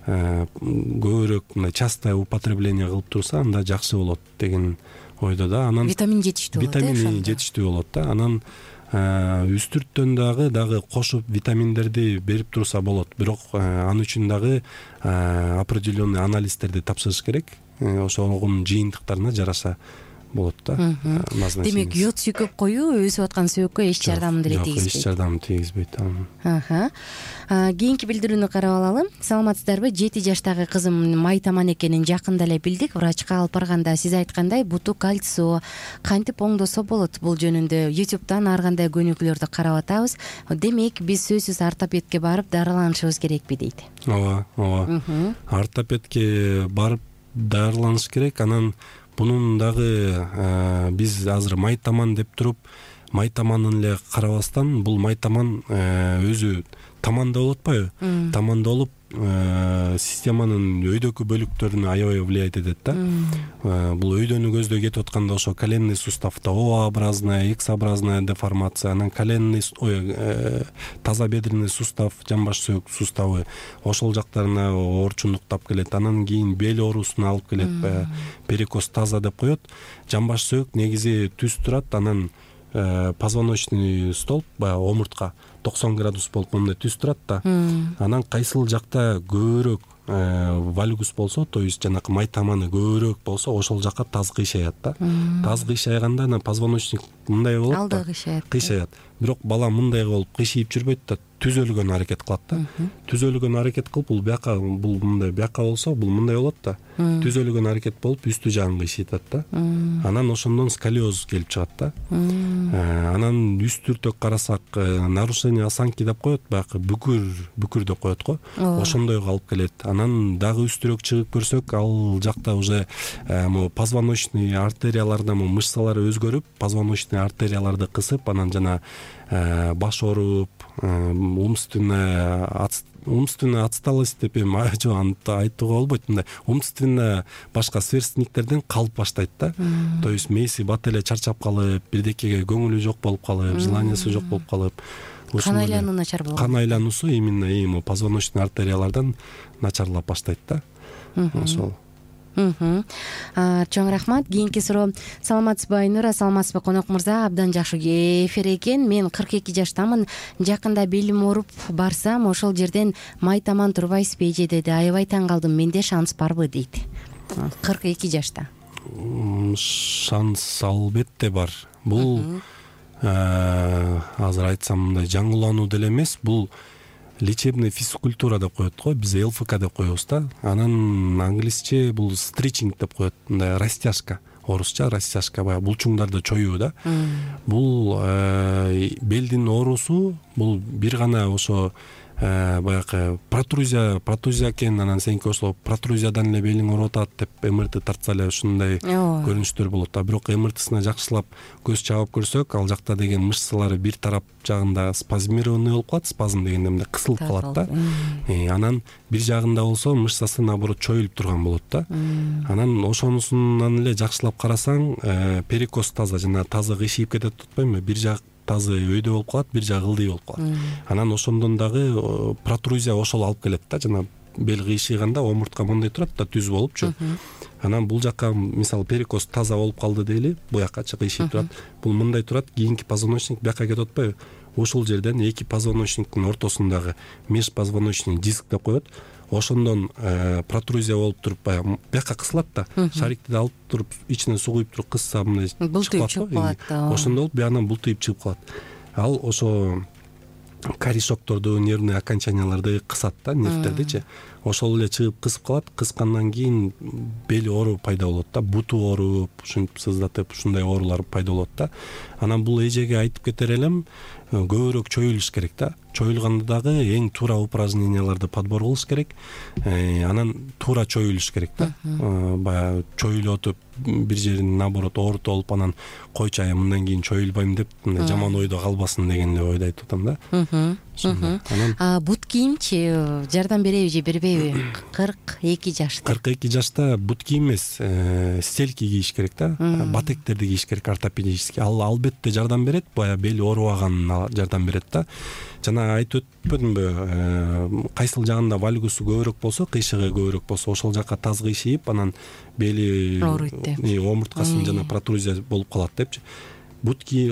көбүрөөк мындай частое употребление кылып турса, анда жакшы болот деген ойдо да. Анан витамин жетиштүү болот. Витамин жетиштүү болот да. Анан үстүрттөн дагы дагы кошуп витаминдерди берип турса болот. Бирок ал үчүн дагы определенный анализдерди тапшырыш керек. Ошонун жыйынтыктарына жараша болот да. Демек, йод сүйкөп коюу өсүп аткан сөөккө эч жардам деле тийгизбейт. Эч жардам тийгизбейт. Аха. Кийинки билдирүүнү карап алалы. Саламатсыздарбы? жети жаштагы кызым майтаман экенин жакында эле билдик. Врачка алып барганда сиз айткандай буту кальцоо кантип оңдосо болот? Бул жөнүндө YouTube'дан ар кандай көнүгүүлөрдү карап атабыз. Демек, биз сөзсүз ортопедке барып дарыланышыбыз керекпи дейт. Ооба, ооба. Ортопедке барып дарыланыш керек. Анан бунун дагы биз азыр майтаман деп туруп, майтаманын эле карабастан, бул майтаман өзү таманда болуп атпайбы, таманда болуп системанын өйдөкү бөлүктөрүнө аябай влиять этет да. Бул өйдөнү көздөй кетип атканда ошо коленный суставда О-образная, X-образная деформация, анан коленный ой тазобедренный сустав, жамбаш сөөк суставы ошол жактарына орчундуктап келет. Анан кийин бел оорусуна алып келет, баягы перикоз таза деп коет. Жамбаш сөөк негизи түз турат, анан позвоночный столб, баягы омуртка токсон градус болуп мындай түз турат да. Анан кайсыл жакта көбүрөөк вальгус болсо, то есть жанакы май таманы көбүрөөк болсо, ошол жакка таз кыйшаят да. Таз кыйшайганда анан позвоночник мындай болот, алды кыйшаят. Кыйшаят. Бирок бала мындай болуп кыйшайып жүрбөйт да, түзөлгөн аракет кылат да. Түзөлгөн аракет кылып, бул бияка, бул мындай бияка болсо, бул мындай болот да. Түзөлгөн аракет болуп үстү жагын кыйшайтат да. Анан ошондон сколиоз келип чыгат да. Анан үстүртөк карасак, нарушение осанки деп коет, баягы бүкүр, бүкүр деп коет го. Ошондойго алып келет. Анан дагы үстүрөөк чыгып көрсөк, ал жакта уже могу позвоночный артерияларда мышцалары өзгөрүп, позвоночный артерияларды кысып, анан жана баш ооруп, умственная умственная отсталость деп эми айтууга болбойт, мындай умственно башка сверстниктерден калып баштайт да. То есть мээси бат эле чарчап калып, бирдекеге көңүлү жок болуп калып, желаниясы жок болуп калып, кан айлануу начар болот. Кан айлануусу именно эми позвоночный артериялардан начарлап баштайт да. Ошол. Чоң рахмат. Кийинки суроо. Саламатсызбы Айнура, саламатсызбы конок мырза? Абдан жакшы эфир экен. Мен кырк эки жаштамын. Жакында белим ооруп барсам, ошол жерден май таман турбайсызбы эже деди. Аябай таң калдым. Менде шанс барбы дейт. кырк эки жашта. Шанс албетте бар. Бул азыр айтсам мындай жаңылануу деле эмес, бул лечебный физкультура деп коет го, биз эл эф к деп коебуз да. Анан англисче бул стричинг деп коет, мындай растяжка, орусча растяжка, баягы булчуңдарды чоюу да. Бул белдин оорусу, бул бир гана ошо баягы протрузия, протрузия экен, анан сеники ошо протрузиядан эле белиң ооруп атат деп эм эр тэ тартса эле ушундай көрүнүштөр болот да. Бирок эм эр тэсине жакшылап көз чагып көрсөк, ал жакта деген мышцалары бир тарап жагында спазмированный болуп калат, спазм дегенде мындай кысылып калат да. Анан бир жагында болсо мышцасы наоборот чоюлуп турган болот да. Анан ошонусунан эле жакшылап карасаң, перикоз таза, жана таза кыйшайып кетет деп атпаймынбы, бир жак тазы өйдө болуп калат, бир жагы ылдый болуп калат. Анан ошондон дагы протрузия ошол алып келет да, жана бел кыйшайганда омуртка мындай турат да, түз болупчу. Анан бул жакка мисалы перикоз таза болуп калды дейли, буякачы кыйшайып турат. Бул мындай турат, кийинки позвоночник бияка кетип атпайбы? Ошол жерден эки позвоночниктин ортосундагы межпозвоночный диск деп коет. Ошондон протрузия болуп туруп, баягы бияка кысылат да. Шарикти алып туруп, ичине суу куюп туруп кысса мындай чыгып калат. Ошондо болуп биядан бултуйуп чыгып калат. Ал ошо корешокторду, нервный окончанияларды кысат да, нервтердичи. Ошол эле чыгып кысып калат. Кыскандан кийин бел оору пайда болот да, буту ооруп, ушинтип сыздатып, ушундай оорулар пайда болот да. Анан бул эжеге айтып кетер элем, көбүрөөк чоюлуш керек да. Чоюлганда дагы эң туура упражненияларды подбор кылыш керек. Анан туура чоюлуш керек да. Баягы чоюлуп бир жерин наоборот оорутуп алып, анан койчу ая мындан кийин чоюлбайм деп мындай жаман ойдо калбасын деген эле ойду айтып атам да. А бут кийимчи жардам береби же бербейби? кырк эки жашта. кырк эки жашта бут кийим эмес, стельки кийиш керек да. Батектерди кийиш керек, ортопедический. Ал албетте жардам берет, баягы бел оорубаганына жардам берет да. Жана айтып өтпөдүмбү, кайсыл жагында вальгусу көбүрөөк болсо, кыйшыгы көбүрөөк болсо, ошол жакка таз кыйшайып, анан бели омурткасын жана протрузия болуп калат депчи. Бут ки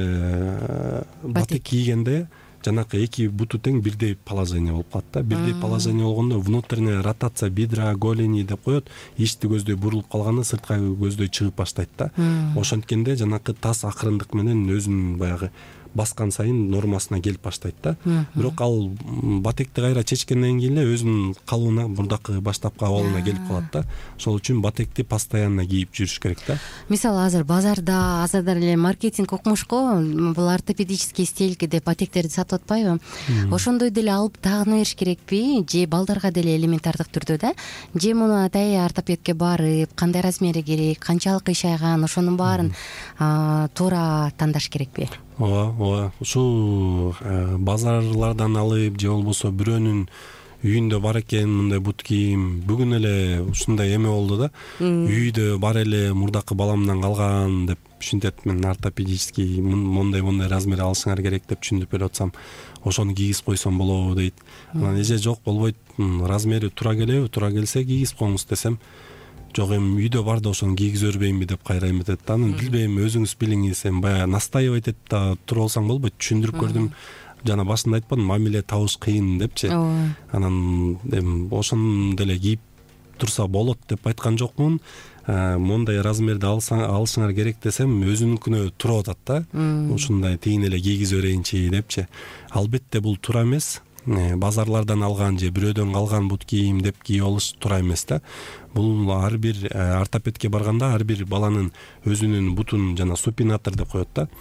неме батек кийгенде жанакы эки буту тең бирдей положение болуп калат да. Бирдей положение болгондо внутренняя ротация бедра, голени деп коет. Ичти көздөй бурулуп калганы сырткы көздөй чыгып баштайт да. Ошонткенде жанакы таз акырындык менен өзүн баягы баскан сайын нормасына келип баштайт да. Бирок ал батекти кайра чечкенден кийин эле өзүнүн калыбына, мурдакы баштапкы абалына келип калат да. Ошол үчүн батекти постоянно кийип жүрүш керек да. Мисалы азыр базарда азырдан эле маркетинг укмуш го, бул ортопедический стельки деп батектерди сатып атпайбы? Ошондой деле алып тагына бериш керекпи? Же балдарга деле элементардык түрдө да? Же муну атай ортопедке барып, кандай размери керек, канчалык кыйшайган, ошонун баарын туура тандаш керекпи? ооба ооба ушул базарлардан алып же болбосо бирөөнүн үйүндө бар экен мындай бут кийим. Бүгүн эле ушундай эме болду да. Үйдө бар эле мурдакы баламдан калган деп ушинтет, мен ортопедический мондай мондай размер алышыңар керек деп түшүндүрүп берип атсам, ошону кийгизип койсом болобу дейт. Анан эже жок болбойт, размери туура келеби, туура келсе кийгизип коюңуз десем, жок эми үйдө бар да ошону кийгизе бербейинби деп кайра эметет. Анан билбейм, өзүңүз билиңиз, эми баягы настаивать этип да туруп алсаң болбойт. Түшүндүрүп көрдүм. Жана башында айтпадым, мамиле табыш кыйын депчи. Анан эми ошону деле кийип турса болот деп айткан жокмун. Мондай размерди алсаң алышыңар керек десем, өзүнүкүнө туруп атат да. Ушундай тигин эле кийгизе берейинчи депчи. Албетте бул туура эмес. Базарлардан алган же бирөөдөн калган бут кийим деп кийип алыш туура эмес да. Бул ар бир ортопедке барганда ар бир баланын өзүнүн бутун жана супинатор деп коет да.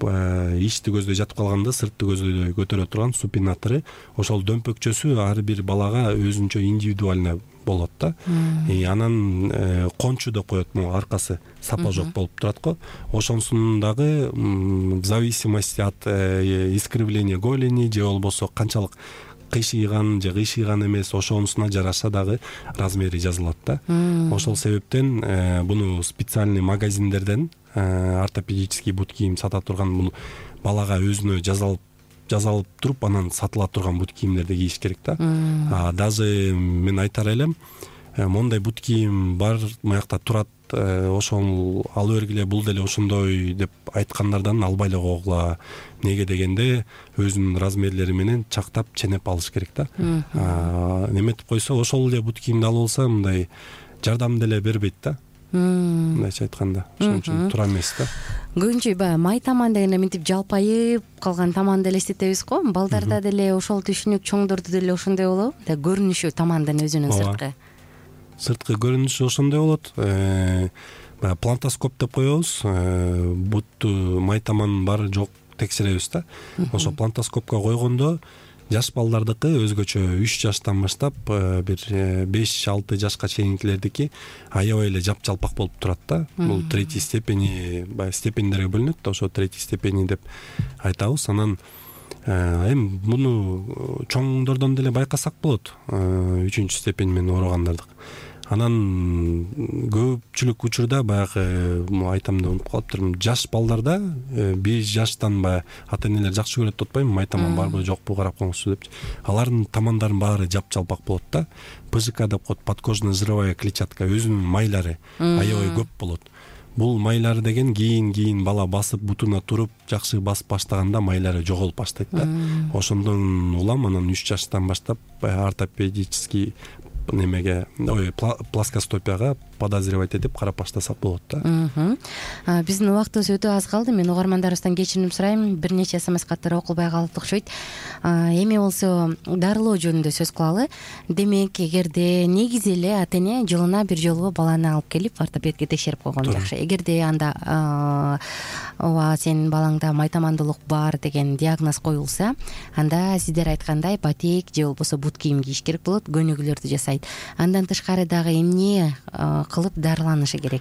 Ичти көздөй жатып калганда сыртты көздөй көтөрө турган супинаторы, ошол дөмпөкчөсү ар бир балага өзүнчө индивидуально болот да. И анан кончу деп коет, могу аркасы сапожок болуп турат го. Ошонусун дагы в зависимости от искривления голени же болбосо канчалык кыйшыйган же кыйшыйган эмес, ошонусуна жараша дагы размери жазылат да. Ошол себептен буну специальный магазиндерден ортопедический бут кийим сата турган, бул балага өзүнө жазалып жазалып туруп анан сатыла турган бут кийимдерди кийиш керек да. А даже мен айтар элем, мондай бут кийим бар, маякта турат, ошол алып бергиле, бул деле ошондой деп айткандардан албай эле койгула. Неге дегенде өзүнүн размерлери менен чактап ченеп алыш керек да. Неметип койсо, ошол эле бут кийимди алып алса, мындай жардам деле бербейт да. Мындайча айтканда, ошон үчүн туура эмес да. Көбүнчө баягы май таман дегенде мынтип жалпайып калган таманды элестетебиз го. Балдарда деле ошол түшүнүк, чоңдордо деле ошондой болобу? Көрүнүшү тамандын өзүнүн сырткы. Сырткы көрүнүшү ошондой болот. Баягы плантоскоп деп коебуз. Бутту май таман бар жок текшеребиз да. Ошо плантоскопко койгондо жаш балдардыкы өзгөчө үч жаштан баштап бир беш алты жашка чейинкилердики аябай эле жапжалпак болуп турат да. Бул третий степени, баягы степендерге бөлүнөт да, ошо третий степени деп айтабыз. Анан эми муну чоңдордон деле байкасак болот, үчүнчү степень менен ооругандардык. Анан көпчүлүк учурда баягы айтам деп унутуп калыптырмын, жаш балдарда беш жаштан баягы ата энелер жакшы көрөт деп атпайбы, май таман барбы жокпу карап коңузчу депчи. Алардын тамандарын баары жапжалпак болот да. ПЖК деп коет, подкожно-жировая клетчатка, өзүнүн майлары аябай көп болот. Бул майлар деген кийин кийин бала басып бутуна туруп жакшы басып баштаганда майлары жоголуп баштайт да. Ошондон улам анан үч жаштан баштап ортопедический немеге, ой, плоскостопияга подозревать этип карап баштасак болот да. Биздин убактыбыз өтө аз калды. Мен угармандарыбыздан кечирим сурайм. Бир нече смс каттар окулбай калып окшойт. Эми болсо дарылоо жөнүндө сөз кылалы. Демек, эгерде негизи эле ата эне жылына бир жолу баланы алып келип ортопедке текшерип койгон жакшы. Эгерде анда ооба сенин балаңда майтамандуулук бар деген диагноз коюлса, анда сиздер айткандай батик же болбосо бут кийим кийиш керек болот, көнүгүүлөрдү жасайт. Андан тышкары дагы эмне кылып дарыланышы керек?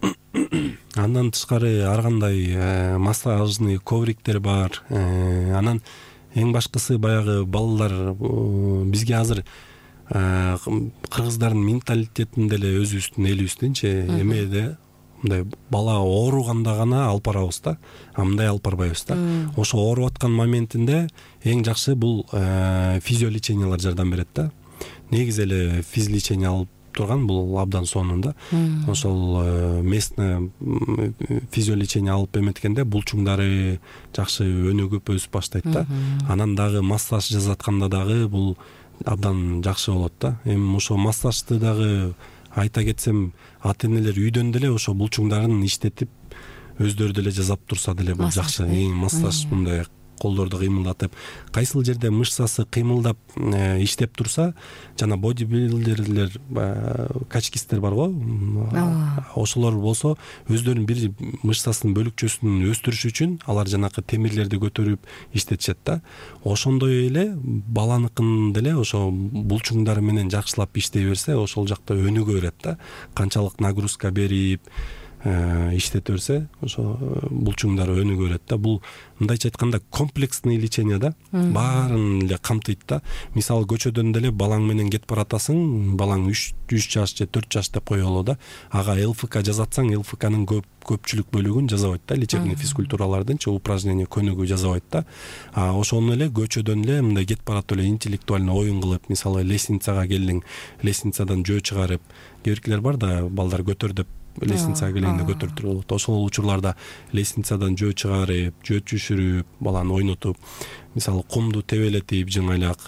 Андан тышкары ар кандай массажный ковриктер бар. Анан эң башкысы баягы балалар бизге азыр кыргыздардын менталитетинде эле өзүбүздүн элибизденчи эмеде мындай бала ооруганда гана алып барабыз да, а мындай алып барбайбыз да. Ошо ооруп аткан моментинде эң жакшы бул физиолечениялар жардам берет да. Негизи эле физлечение алып турган бул абдан сонун да. Ошол местный физиолечение алып эметкенде булчуңдары жакшы өнүгүп өсүп баштайт да. Анан дагы массаж жасатканда дагы бул абдан жакшы болот да. Эми ошо массажды дагы айта кетсем, ата энелер үйдөн деле ошо булчуңдарын иштетип өздөрү деле жасап турса деле бул жакшы. Массаж мындай колдорду кыймылдатып, кайсыл жерде мышцасы кыймылдап иштеп турса, жана бодибилдерлер, качкистер бар го, ошолор болсо өздөрүнүн бир мышцасынын бөлүкчөсүн өстүрүш үчүн алар жанакы темирлерди көтөрүп иштетишет да. Ошондой эле баланыкын деле ошо булчуңдары менен жакшылап иштей берсе, ошол жакта өнүгө берет да. Канчалык нагрузка берип, иштете берсе ошо булчуңдар өнүгө берет да. Бул мындайча айтканда комплексный лечение да, баарын эле камтыйт да. Мисалы көчөдөн деле балаң менен кетип баратасың, балаң үч жаш же төрт жаш деп коелу да, ага ЛФК жазатсаң ЛФКнын көп көпчүлүк бөлүгүн жазабайт да, лечебный физкультуралардынчы упражнение көнүгүү жазабайт да. А ошону эле көчөдөн эле мындай кетип баратып эле интеллектуально оюн кылып, мисалы лестницага келдиң, лестницадан жөө чыгарып, кээ биркилер бар да, балдар көтөр деп лестницага келгенде көтөрүп болот. Ошол учурларда лестницадан жөө чыгарып, жөө түшүрүп, баланы ойнотуп, мисалы кумду тебелетип жыңайлак,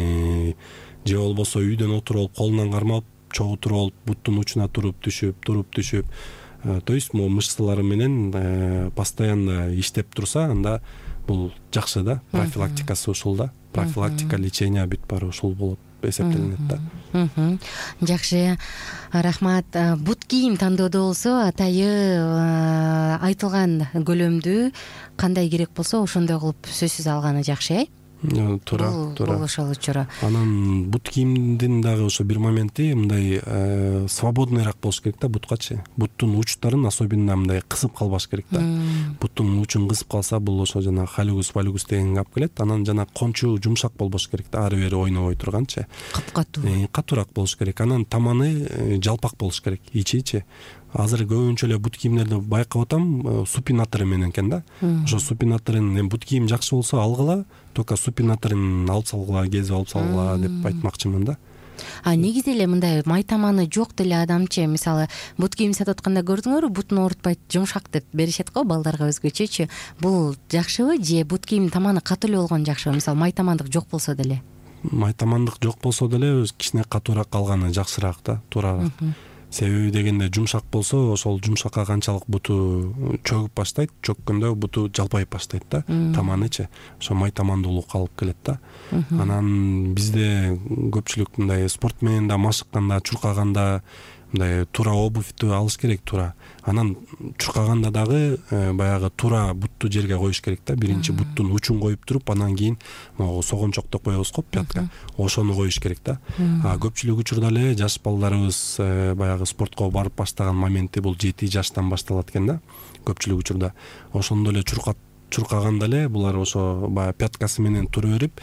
же болбосо үйдөн отуруп алып, колунан кармап, чогултуруп алып, буттун учуна туруп түшүп, туруп түшүп, то есть могу мышцалары менен постоянно иштеп турса, анда бул жакшы да. Профилактикасы ушул да. Профилактика, лечение бүт баары ушул болот эсептелинет да. Жакшы, рахмат. Бут кийим тандоодо болсо атайы айтылган көлөмдү кандай керек болсо ошондой кылып сөзсүз алганы жакшы, э? Туура, туура. Бул ошол учуру. Анан бут кийимдин дагы ошо бир моменти мындай свободныйраак болуш керек да буткачы. Буттун учтарын особенно мындай кысып калбаш керек да. Буттун учун кысып калса, бул ошо жана халюгус, валюгус дегенге алып келет. Анан жана кончу жумшак болбош керек да, ары бери ойнобой турганчы. Капкатуу. Катуураак болуш керек. Анан таманы жалпак болуш керек, ичи-ичи. Азыр көбүнчө эле бут кийимдерди байкап атам, супинаторы менен экен да. Ошо супинаторын эми бут кийим жакшы болсо алгыла, только супинаторын алып салгыла, кезип алып салгыла деп айтмакчымын да. А негизи эле мындай майтаманы жок деле адамчы, мисалы бут кийим сатып атканда көрдүңөрбү, бутун оорутпайт, жумшак деп беришет го балдарга өзгөчөчү. Бул жакшыбы же бут кийим таманы катуу эле болгон жакшыбы? Мисалы майтамандык жок болсо деле. Майтамандык жок болсо деле кичине катуураак калганы жакшыраак да, туурараак. Себеби дегенде жумшак болсо, ошол жумшакка канчалык буту чөгүп баштайт, чөккөндө буту жалпайып баштайт да, таманычы. Ошо майтамандуулук алып келет да. Анан бизде көпчүлүк мындай спорт менен да машыкканда, чуркаганда мындай туура обувьту алыш керек, туура. Анан чуркаганда дагы баягы туура бутту жерге коюш керек да. Биринчи буттун учун коюп туруп, анан кийин могу согончок деп коебуз го, пятка. Ошону коюш керек да. А көпчүлүк учурда эле жаш балдарыбыз баягы спортко барып баштаган моменти бул жети жаштан башталат экен да. Көпчүлүк учурда ошондо эле чуркат чуркаганда эле булар ошо баягы пяткасы менен тура берип,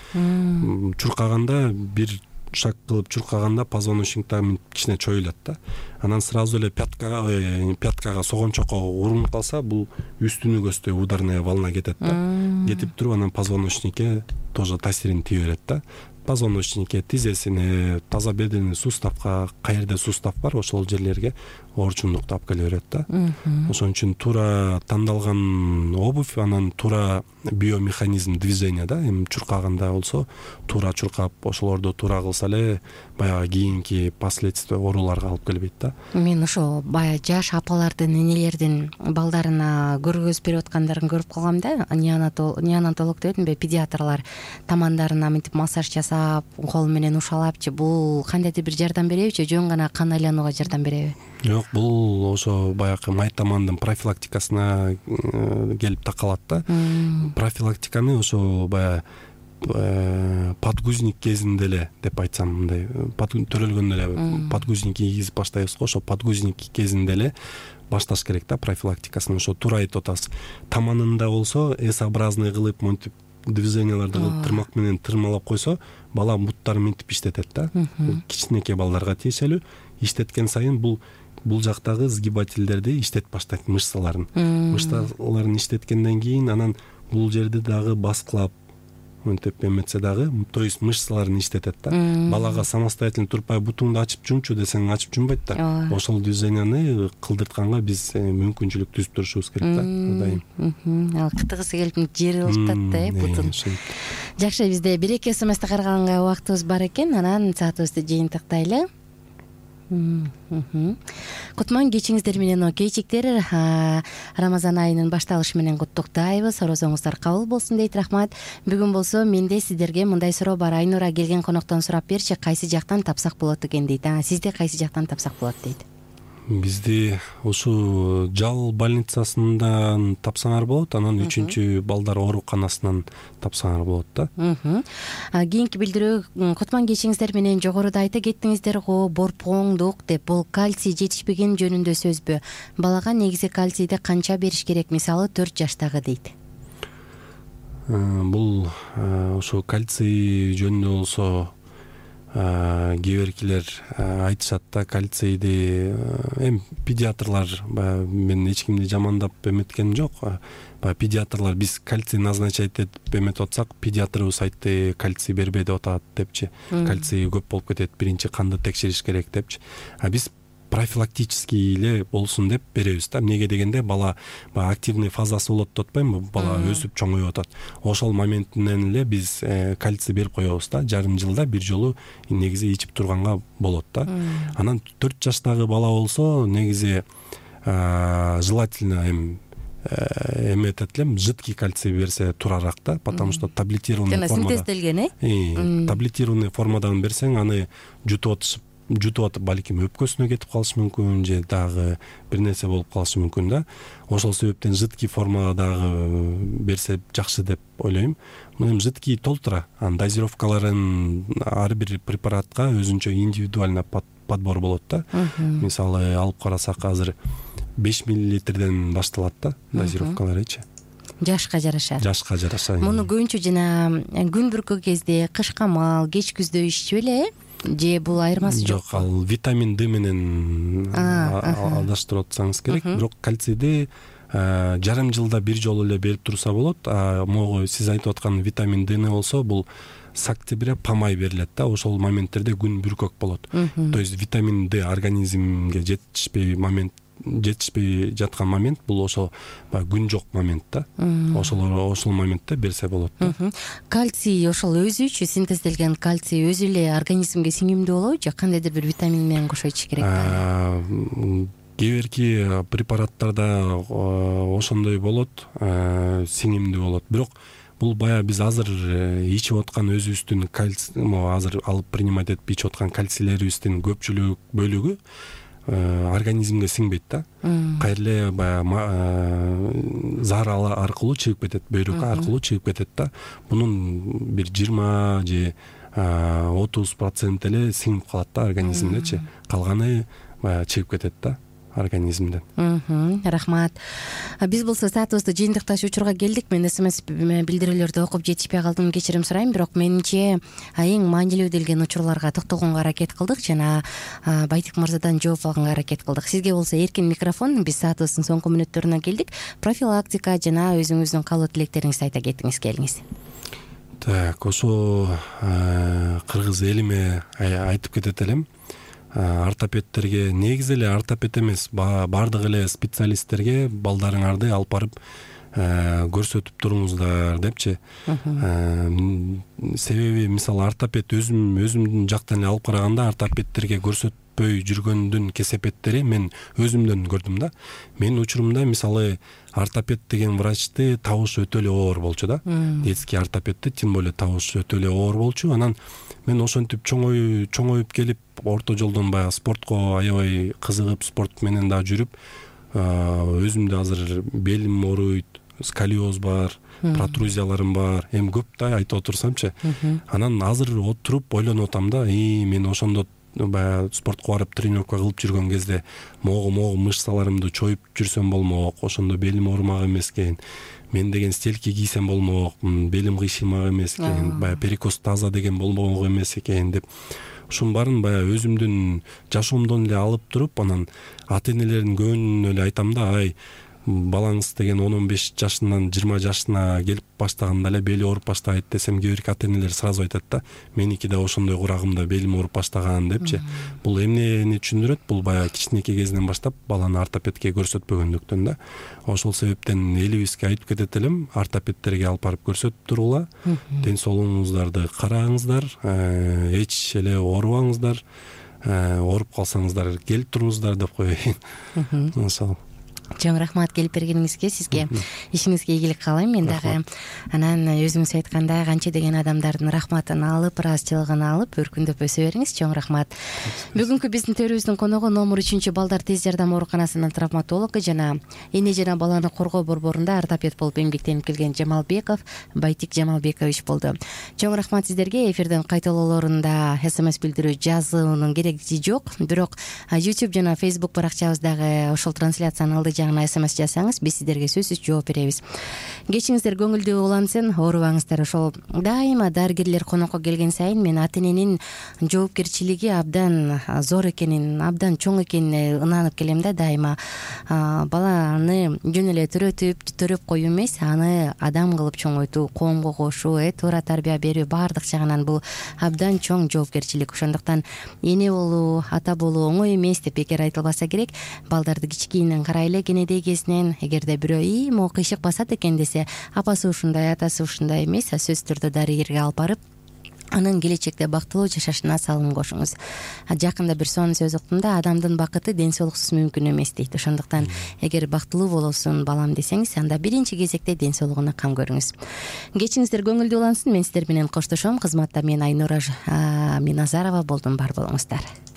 чуркаганда бир шаг кылып чуркаганда позвоночниктан кичине чоюлат да. Анан сразу эле пяткага пяткага согончокко урунуп калса, бул үстүнү көздөй ударная волна кетет да. Кетип туруп анан позвоночникке тоже таасирин тийе берет да. Позвоночникке, тизесине, таза бедренный суставка, каерде сустав бар, ошол жерлерге оорчундукту алып келе берет да. Ошон үчүн туура тандалган обувь, анан туура биомеханизм движения да. Эми чуркаганда болсо туура чуркап, ошолорду туура кылса эле баягы кийинки последствия ооруларга алып келбейт да. Мен ошо баягы жаш апалардын, энелердин балдарына көргөзүп берип аткандарын көрүп калгам да. Неонатолог дебедимби, педиатрлар тамандарына мынтип массаж жасап, кол менен ушалапчы, бул кандайдыр бир жардам беребичи, жөн гана кан айланууга жардам береби? Жок, бул ошо баягы майтамандын профилактикасына келип такалат да. Профилактиканы ошо баягы подгузник кезинде эле деп айтсам, мындай төрөлгөндө эле подгузник кийгизип баштайбыз го, ошо подгузник кезинде эле башташ керек да профилактикасын. Ошо туура айтып атасыз. Таманында болсо S-образный кылып, монтип движенияларды кылып тырмак менен тырмалап койсо, бала буттары мынтип иштетет да. Кичинекей балдарга тиешелүү. Иштеткен сайын бул бул жактагы сгибательдерди иштетип баштайт, мышцаларын. Мышцаларын иштеткенден кийин анан бул жерди дагы баскылап мынтип эметсе дагы, то есть мышцаларын иштетет да. Балага самостоятельно турпай бутуңду ачып жумчу десең ачып жумбайт да. Ошол движенияны кылдыртканга биз мүмкүнчүлүк түзүп турушубуз керек да. Дайым. Ал кытыгысы келип жери ылтат да, бутун. Жакшы, бизде бир эки смс кайрганга убактыбыз бар экен, анан саатыбызды жыйынтыктайлы. Кутман кечиңиздер менен окейчиктер, Рамазан айынын башталышы менен куттуктайбыз. Орозоңуздар кабыл болсун дейт. Рахмат. Бүгүн болсо менде сиздерге мындай суроо бар. Айнура келген коноктон сурап берчи, кайсы жактан тапсак болот экен дейт. А сизде кайсы жактан тапсак болот дейт? бизди ушул жал больницасынан тапсаңар болот, анан үчүнчү балдар ооруканасынан тапсаңар болот да. Кийинки билдирүү Кутман кечиңиздер менен жогоруда айта кеттиңиздер го, борпоңдук деп, бул кальций жетишпеген жөнүндө сөзбү? Балага негизи кальцийди канча бериш керек, мисалы төрт жаштагы дейт? Бул ошо кальций жөнүндө болсо кээ биркилер айтышат да, кальцийди эми педиатрлар, мен эч кимди жамандап эметкеним жок. Баягы педиатрлар биз кальций назначать этип эметип атсак, педиатрыбыз айтты кальций бербе деп атат депчи. Кальций көп болуп кетет, биринчи канды текшериш керек депчи. А биз профилактический эле болсун деп беребиз да. Эмнеге дегенде бала баягы активный фазасы болот деп атпаймынбы, бала өсүп чоңоюп атат. Ошол моментинен эле биз кальций берип коебуз да. Жарым жылда бир жолу негизи ичип турганга болот да. Анан төрт жаштагы бала болсо негизи желательно эми эметет элем, жидкий кальций берсе турарак да, потому что таблетированный формада. Синтезделген, э? Таблетированный формадан берсең, аны жутуп атышып жутуп атып балким өпкөсүнө кетип калышы мүмкүн, же дагы бир нерсе болуп калышы мүмкүн да. Ошол себептен жидкий формадагы берсе жакшы деп ойлойм. Мына жидкий толтура, анын дозировкаларын ар бир препаратка өзүнчө индивидуально подбор болот да. Мисалы алып карасак азыр беш миллилитрден башталат да дозировкаларычы. Жашка жараша. Жашка жараша. Муну көбүнчө жана күн бүркү кезде, кыш камал, кеч күздө иччү беле? Же бул айырмасы жок? Жок, ал витамин Д менен алдаштырып атсаңыз керек. Бирок кальцийди жарым жылда бир жолу эле берип турса болот. Могу сиз айтып аткан витамин Д'ни болсо, бул с октября по май берилет да. Ошол моменттерде күн бүркөк болот. То есть витамин Д организмге жетишпей момент жетишпей жаткан момент, бул ошо күн жок момент да. Ошол ошол моментте берсе болот да. Кальций ошол өзүчү синтезделген кальций өзү эле организмге сиңимдүү болобу, же кандайдыр бир витамин менен кошо ичиш керек? Кээ бирки препараттарда ошондой болот, сиңимдүү болот. Бирок бул баягы биз азыр ичип аткан өзүбүздүн кальций, азыр алып принимать этип ичип аткан кальцийлерибиздин көпчүлүк бөлүгү организмге сиңбейт да. Кайрыле баягы зар аркылуу чыгып кетет, бөйрөк аркылуу чыгып кетет да. Мунун бир жыйырма же отуз процент эле сиңип калат да организмдечи. Калганы баягы чыгып кетет да организмден. Рахмат. Биз болсо саатыбызды жыйынтыкташ учурга келдик. Мен смс билдирүүлөрдү окуп жетишпей калдым, кечирим сурайм. Бирок менимче эң маанилүү делген учурларга токтогонго аракет кылдык жана Байтик мырзадан жооп алганга аракет кылдык. Сизге болсо эркин микрофон. Биз саатыбыздын соңку мүнөттөрүнө келдик. Профилактика жана өзүңүздүн каалоо тилектериңизди айта кетиңиз, келиңиз. Так, ошо кыргыз элиме айтып кетет элем. Ортопедтерге, негизи эле ортопед эмес, бардык эле специалисттерге балдарыңарды алып барып көрсөтүп туруңуздар депчи. Себеби мисалы ортопед өзүм өзүмдүн жактан эле алып караганда ортопедтерге көрсөтпөй жүргөндүн кесепеттери мен өзүмдөн көрдүм да. Менин учурумда мисалы ортопед деген врачты табыш өтө эле оор болчу да. Детский ортопедти тем более табыш өтө эле оор болчу. Анан мен ошентип чоңой чоңоюп келип, орто жолдон баягы спортко аябай кызыгып, спорт менен да жүрүп, өзүмдө азыр белим ооруйт, сколиоз бар, протрузияларым бар, эми көп да айтып отурсамчы. Анан азыр отуруп ойлонуп атам да, и мен ошондо баягы спортко барып тренировка кылып жүргөн кезде могу-могу мышцаларымды чоюп жүрсөм болмок, ошондо белим оорумак эмес экен. Мен деген стельки кийсем болмок, белим кыйшымак эмес экен, баягы перекос таза деген болмок эмес экен деп. Ушунун баарын баягы өзүмдүн жашоомдон эле алып туруп, анан ата-энелердин көбүнө эле айтам да, ай, балаңыз деген он он беш жашынан жыйырма жашына келип баштаганда эле бели ооруп баштайт десем, кээ бирки ата-энелер сразу айтат да, меники да ошондой курагымда белим ооруп баштаган депчи. Бул эмнени түшүндүрөт? Бул баягы кичинекей кезинен баштап баланы ортопедке көрсөтпөгөндүктөн да. Ошол себептен элибизге айтып кетет элем, ортопедтерге алып барып көрсөтүп туругула, ден соолугуңуздарды караңыздар, эч эле оорубаңыздар, ооруп калсаңыздар келип туруңуздар деп коеюн. Ошол. чоң рахмат келип бергениңизге, сизге ишиңизге ийгилик каалайм. Мен дагы анан өзүңүз айткандай канча деген адамдардын рахматын алып, ыраазычылыгын алып өркүндөп өсө бериңиз. Чоң рахмат. Бүгүнкү биздин төрүбүздүн коногу номер үчүнчү балдар тез жардам ооруканасынын травматологу жана эне жана баланы коргоо борборунда ортопед болуп эмгектенип келген Жамалбеков Байтик Жамалбекович болду. Чоң рахмат сиздерге. Эфирдин кайталоолорунда смс билдирүү жазуунун кереги жок, бирок YouTube жана Facebook баракчабыздагы ошол трансляциянын алды жагына смс жасаңыз, биз сиздерге сөзсүз жооп беребиз. Кечиңиздер көңүлдүү улансын, оорубаңыздар. Ошол дайыма дарыгерлер конокко келген сайын мен ата эненин жоопкерчилиги абдан зор экенин, абдан чоң экенине ынанып келем да. Дайыма баланы жөн эле төрөтүп төрөп коюу эмес, аны адам кылып чоңойтуу, коомго кошуу, э туура тарбия берүү баардык жагынан бул абдан чоң жоопкерчилик. Ошондуктан эне болуу, ата болуу оңой эмес деп бекер айтылбаса керек. Балдарды кичинекейинен карайлы, кенедей кезинен. Эгерде бирөө ий могу кыйшык басат экен десе, апасы ушундай, атасы ушундай эмес, сөзсүз түрдө дарыгерге алып барып анын келечекте бактылуу жашашына салым кошуңуз. Жакында бир сонун сөз уктум да, адамдын бакыты ден соолуксуз мүмкүн эмес дейт. Ошондуктан эгер бактылуу болосун балам десеңиз, анда биринчи кезекте ден соолугуна кам көрүңүз. Кечиңиздер көңүлдүү улансын. Мен сиздер менен коштошом. Кызматта мен Айнура Миназарова болдум. Бар болуңуздар.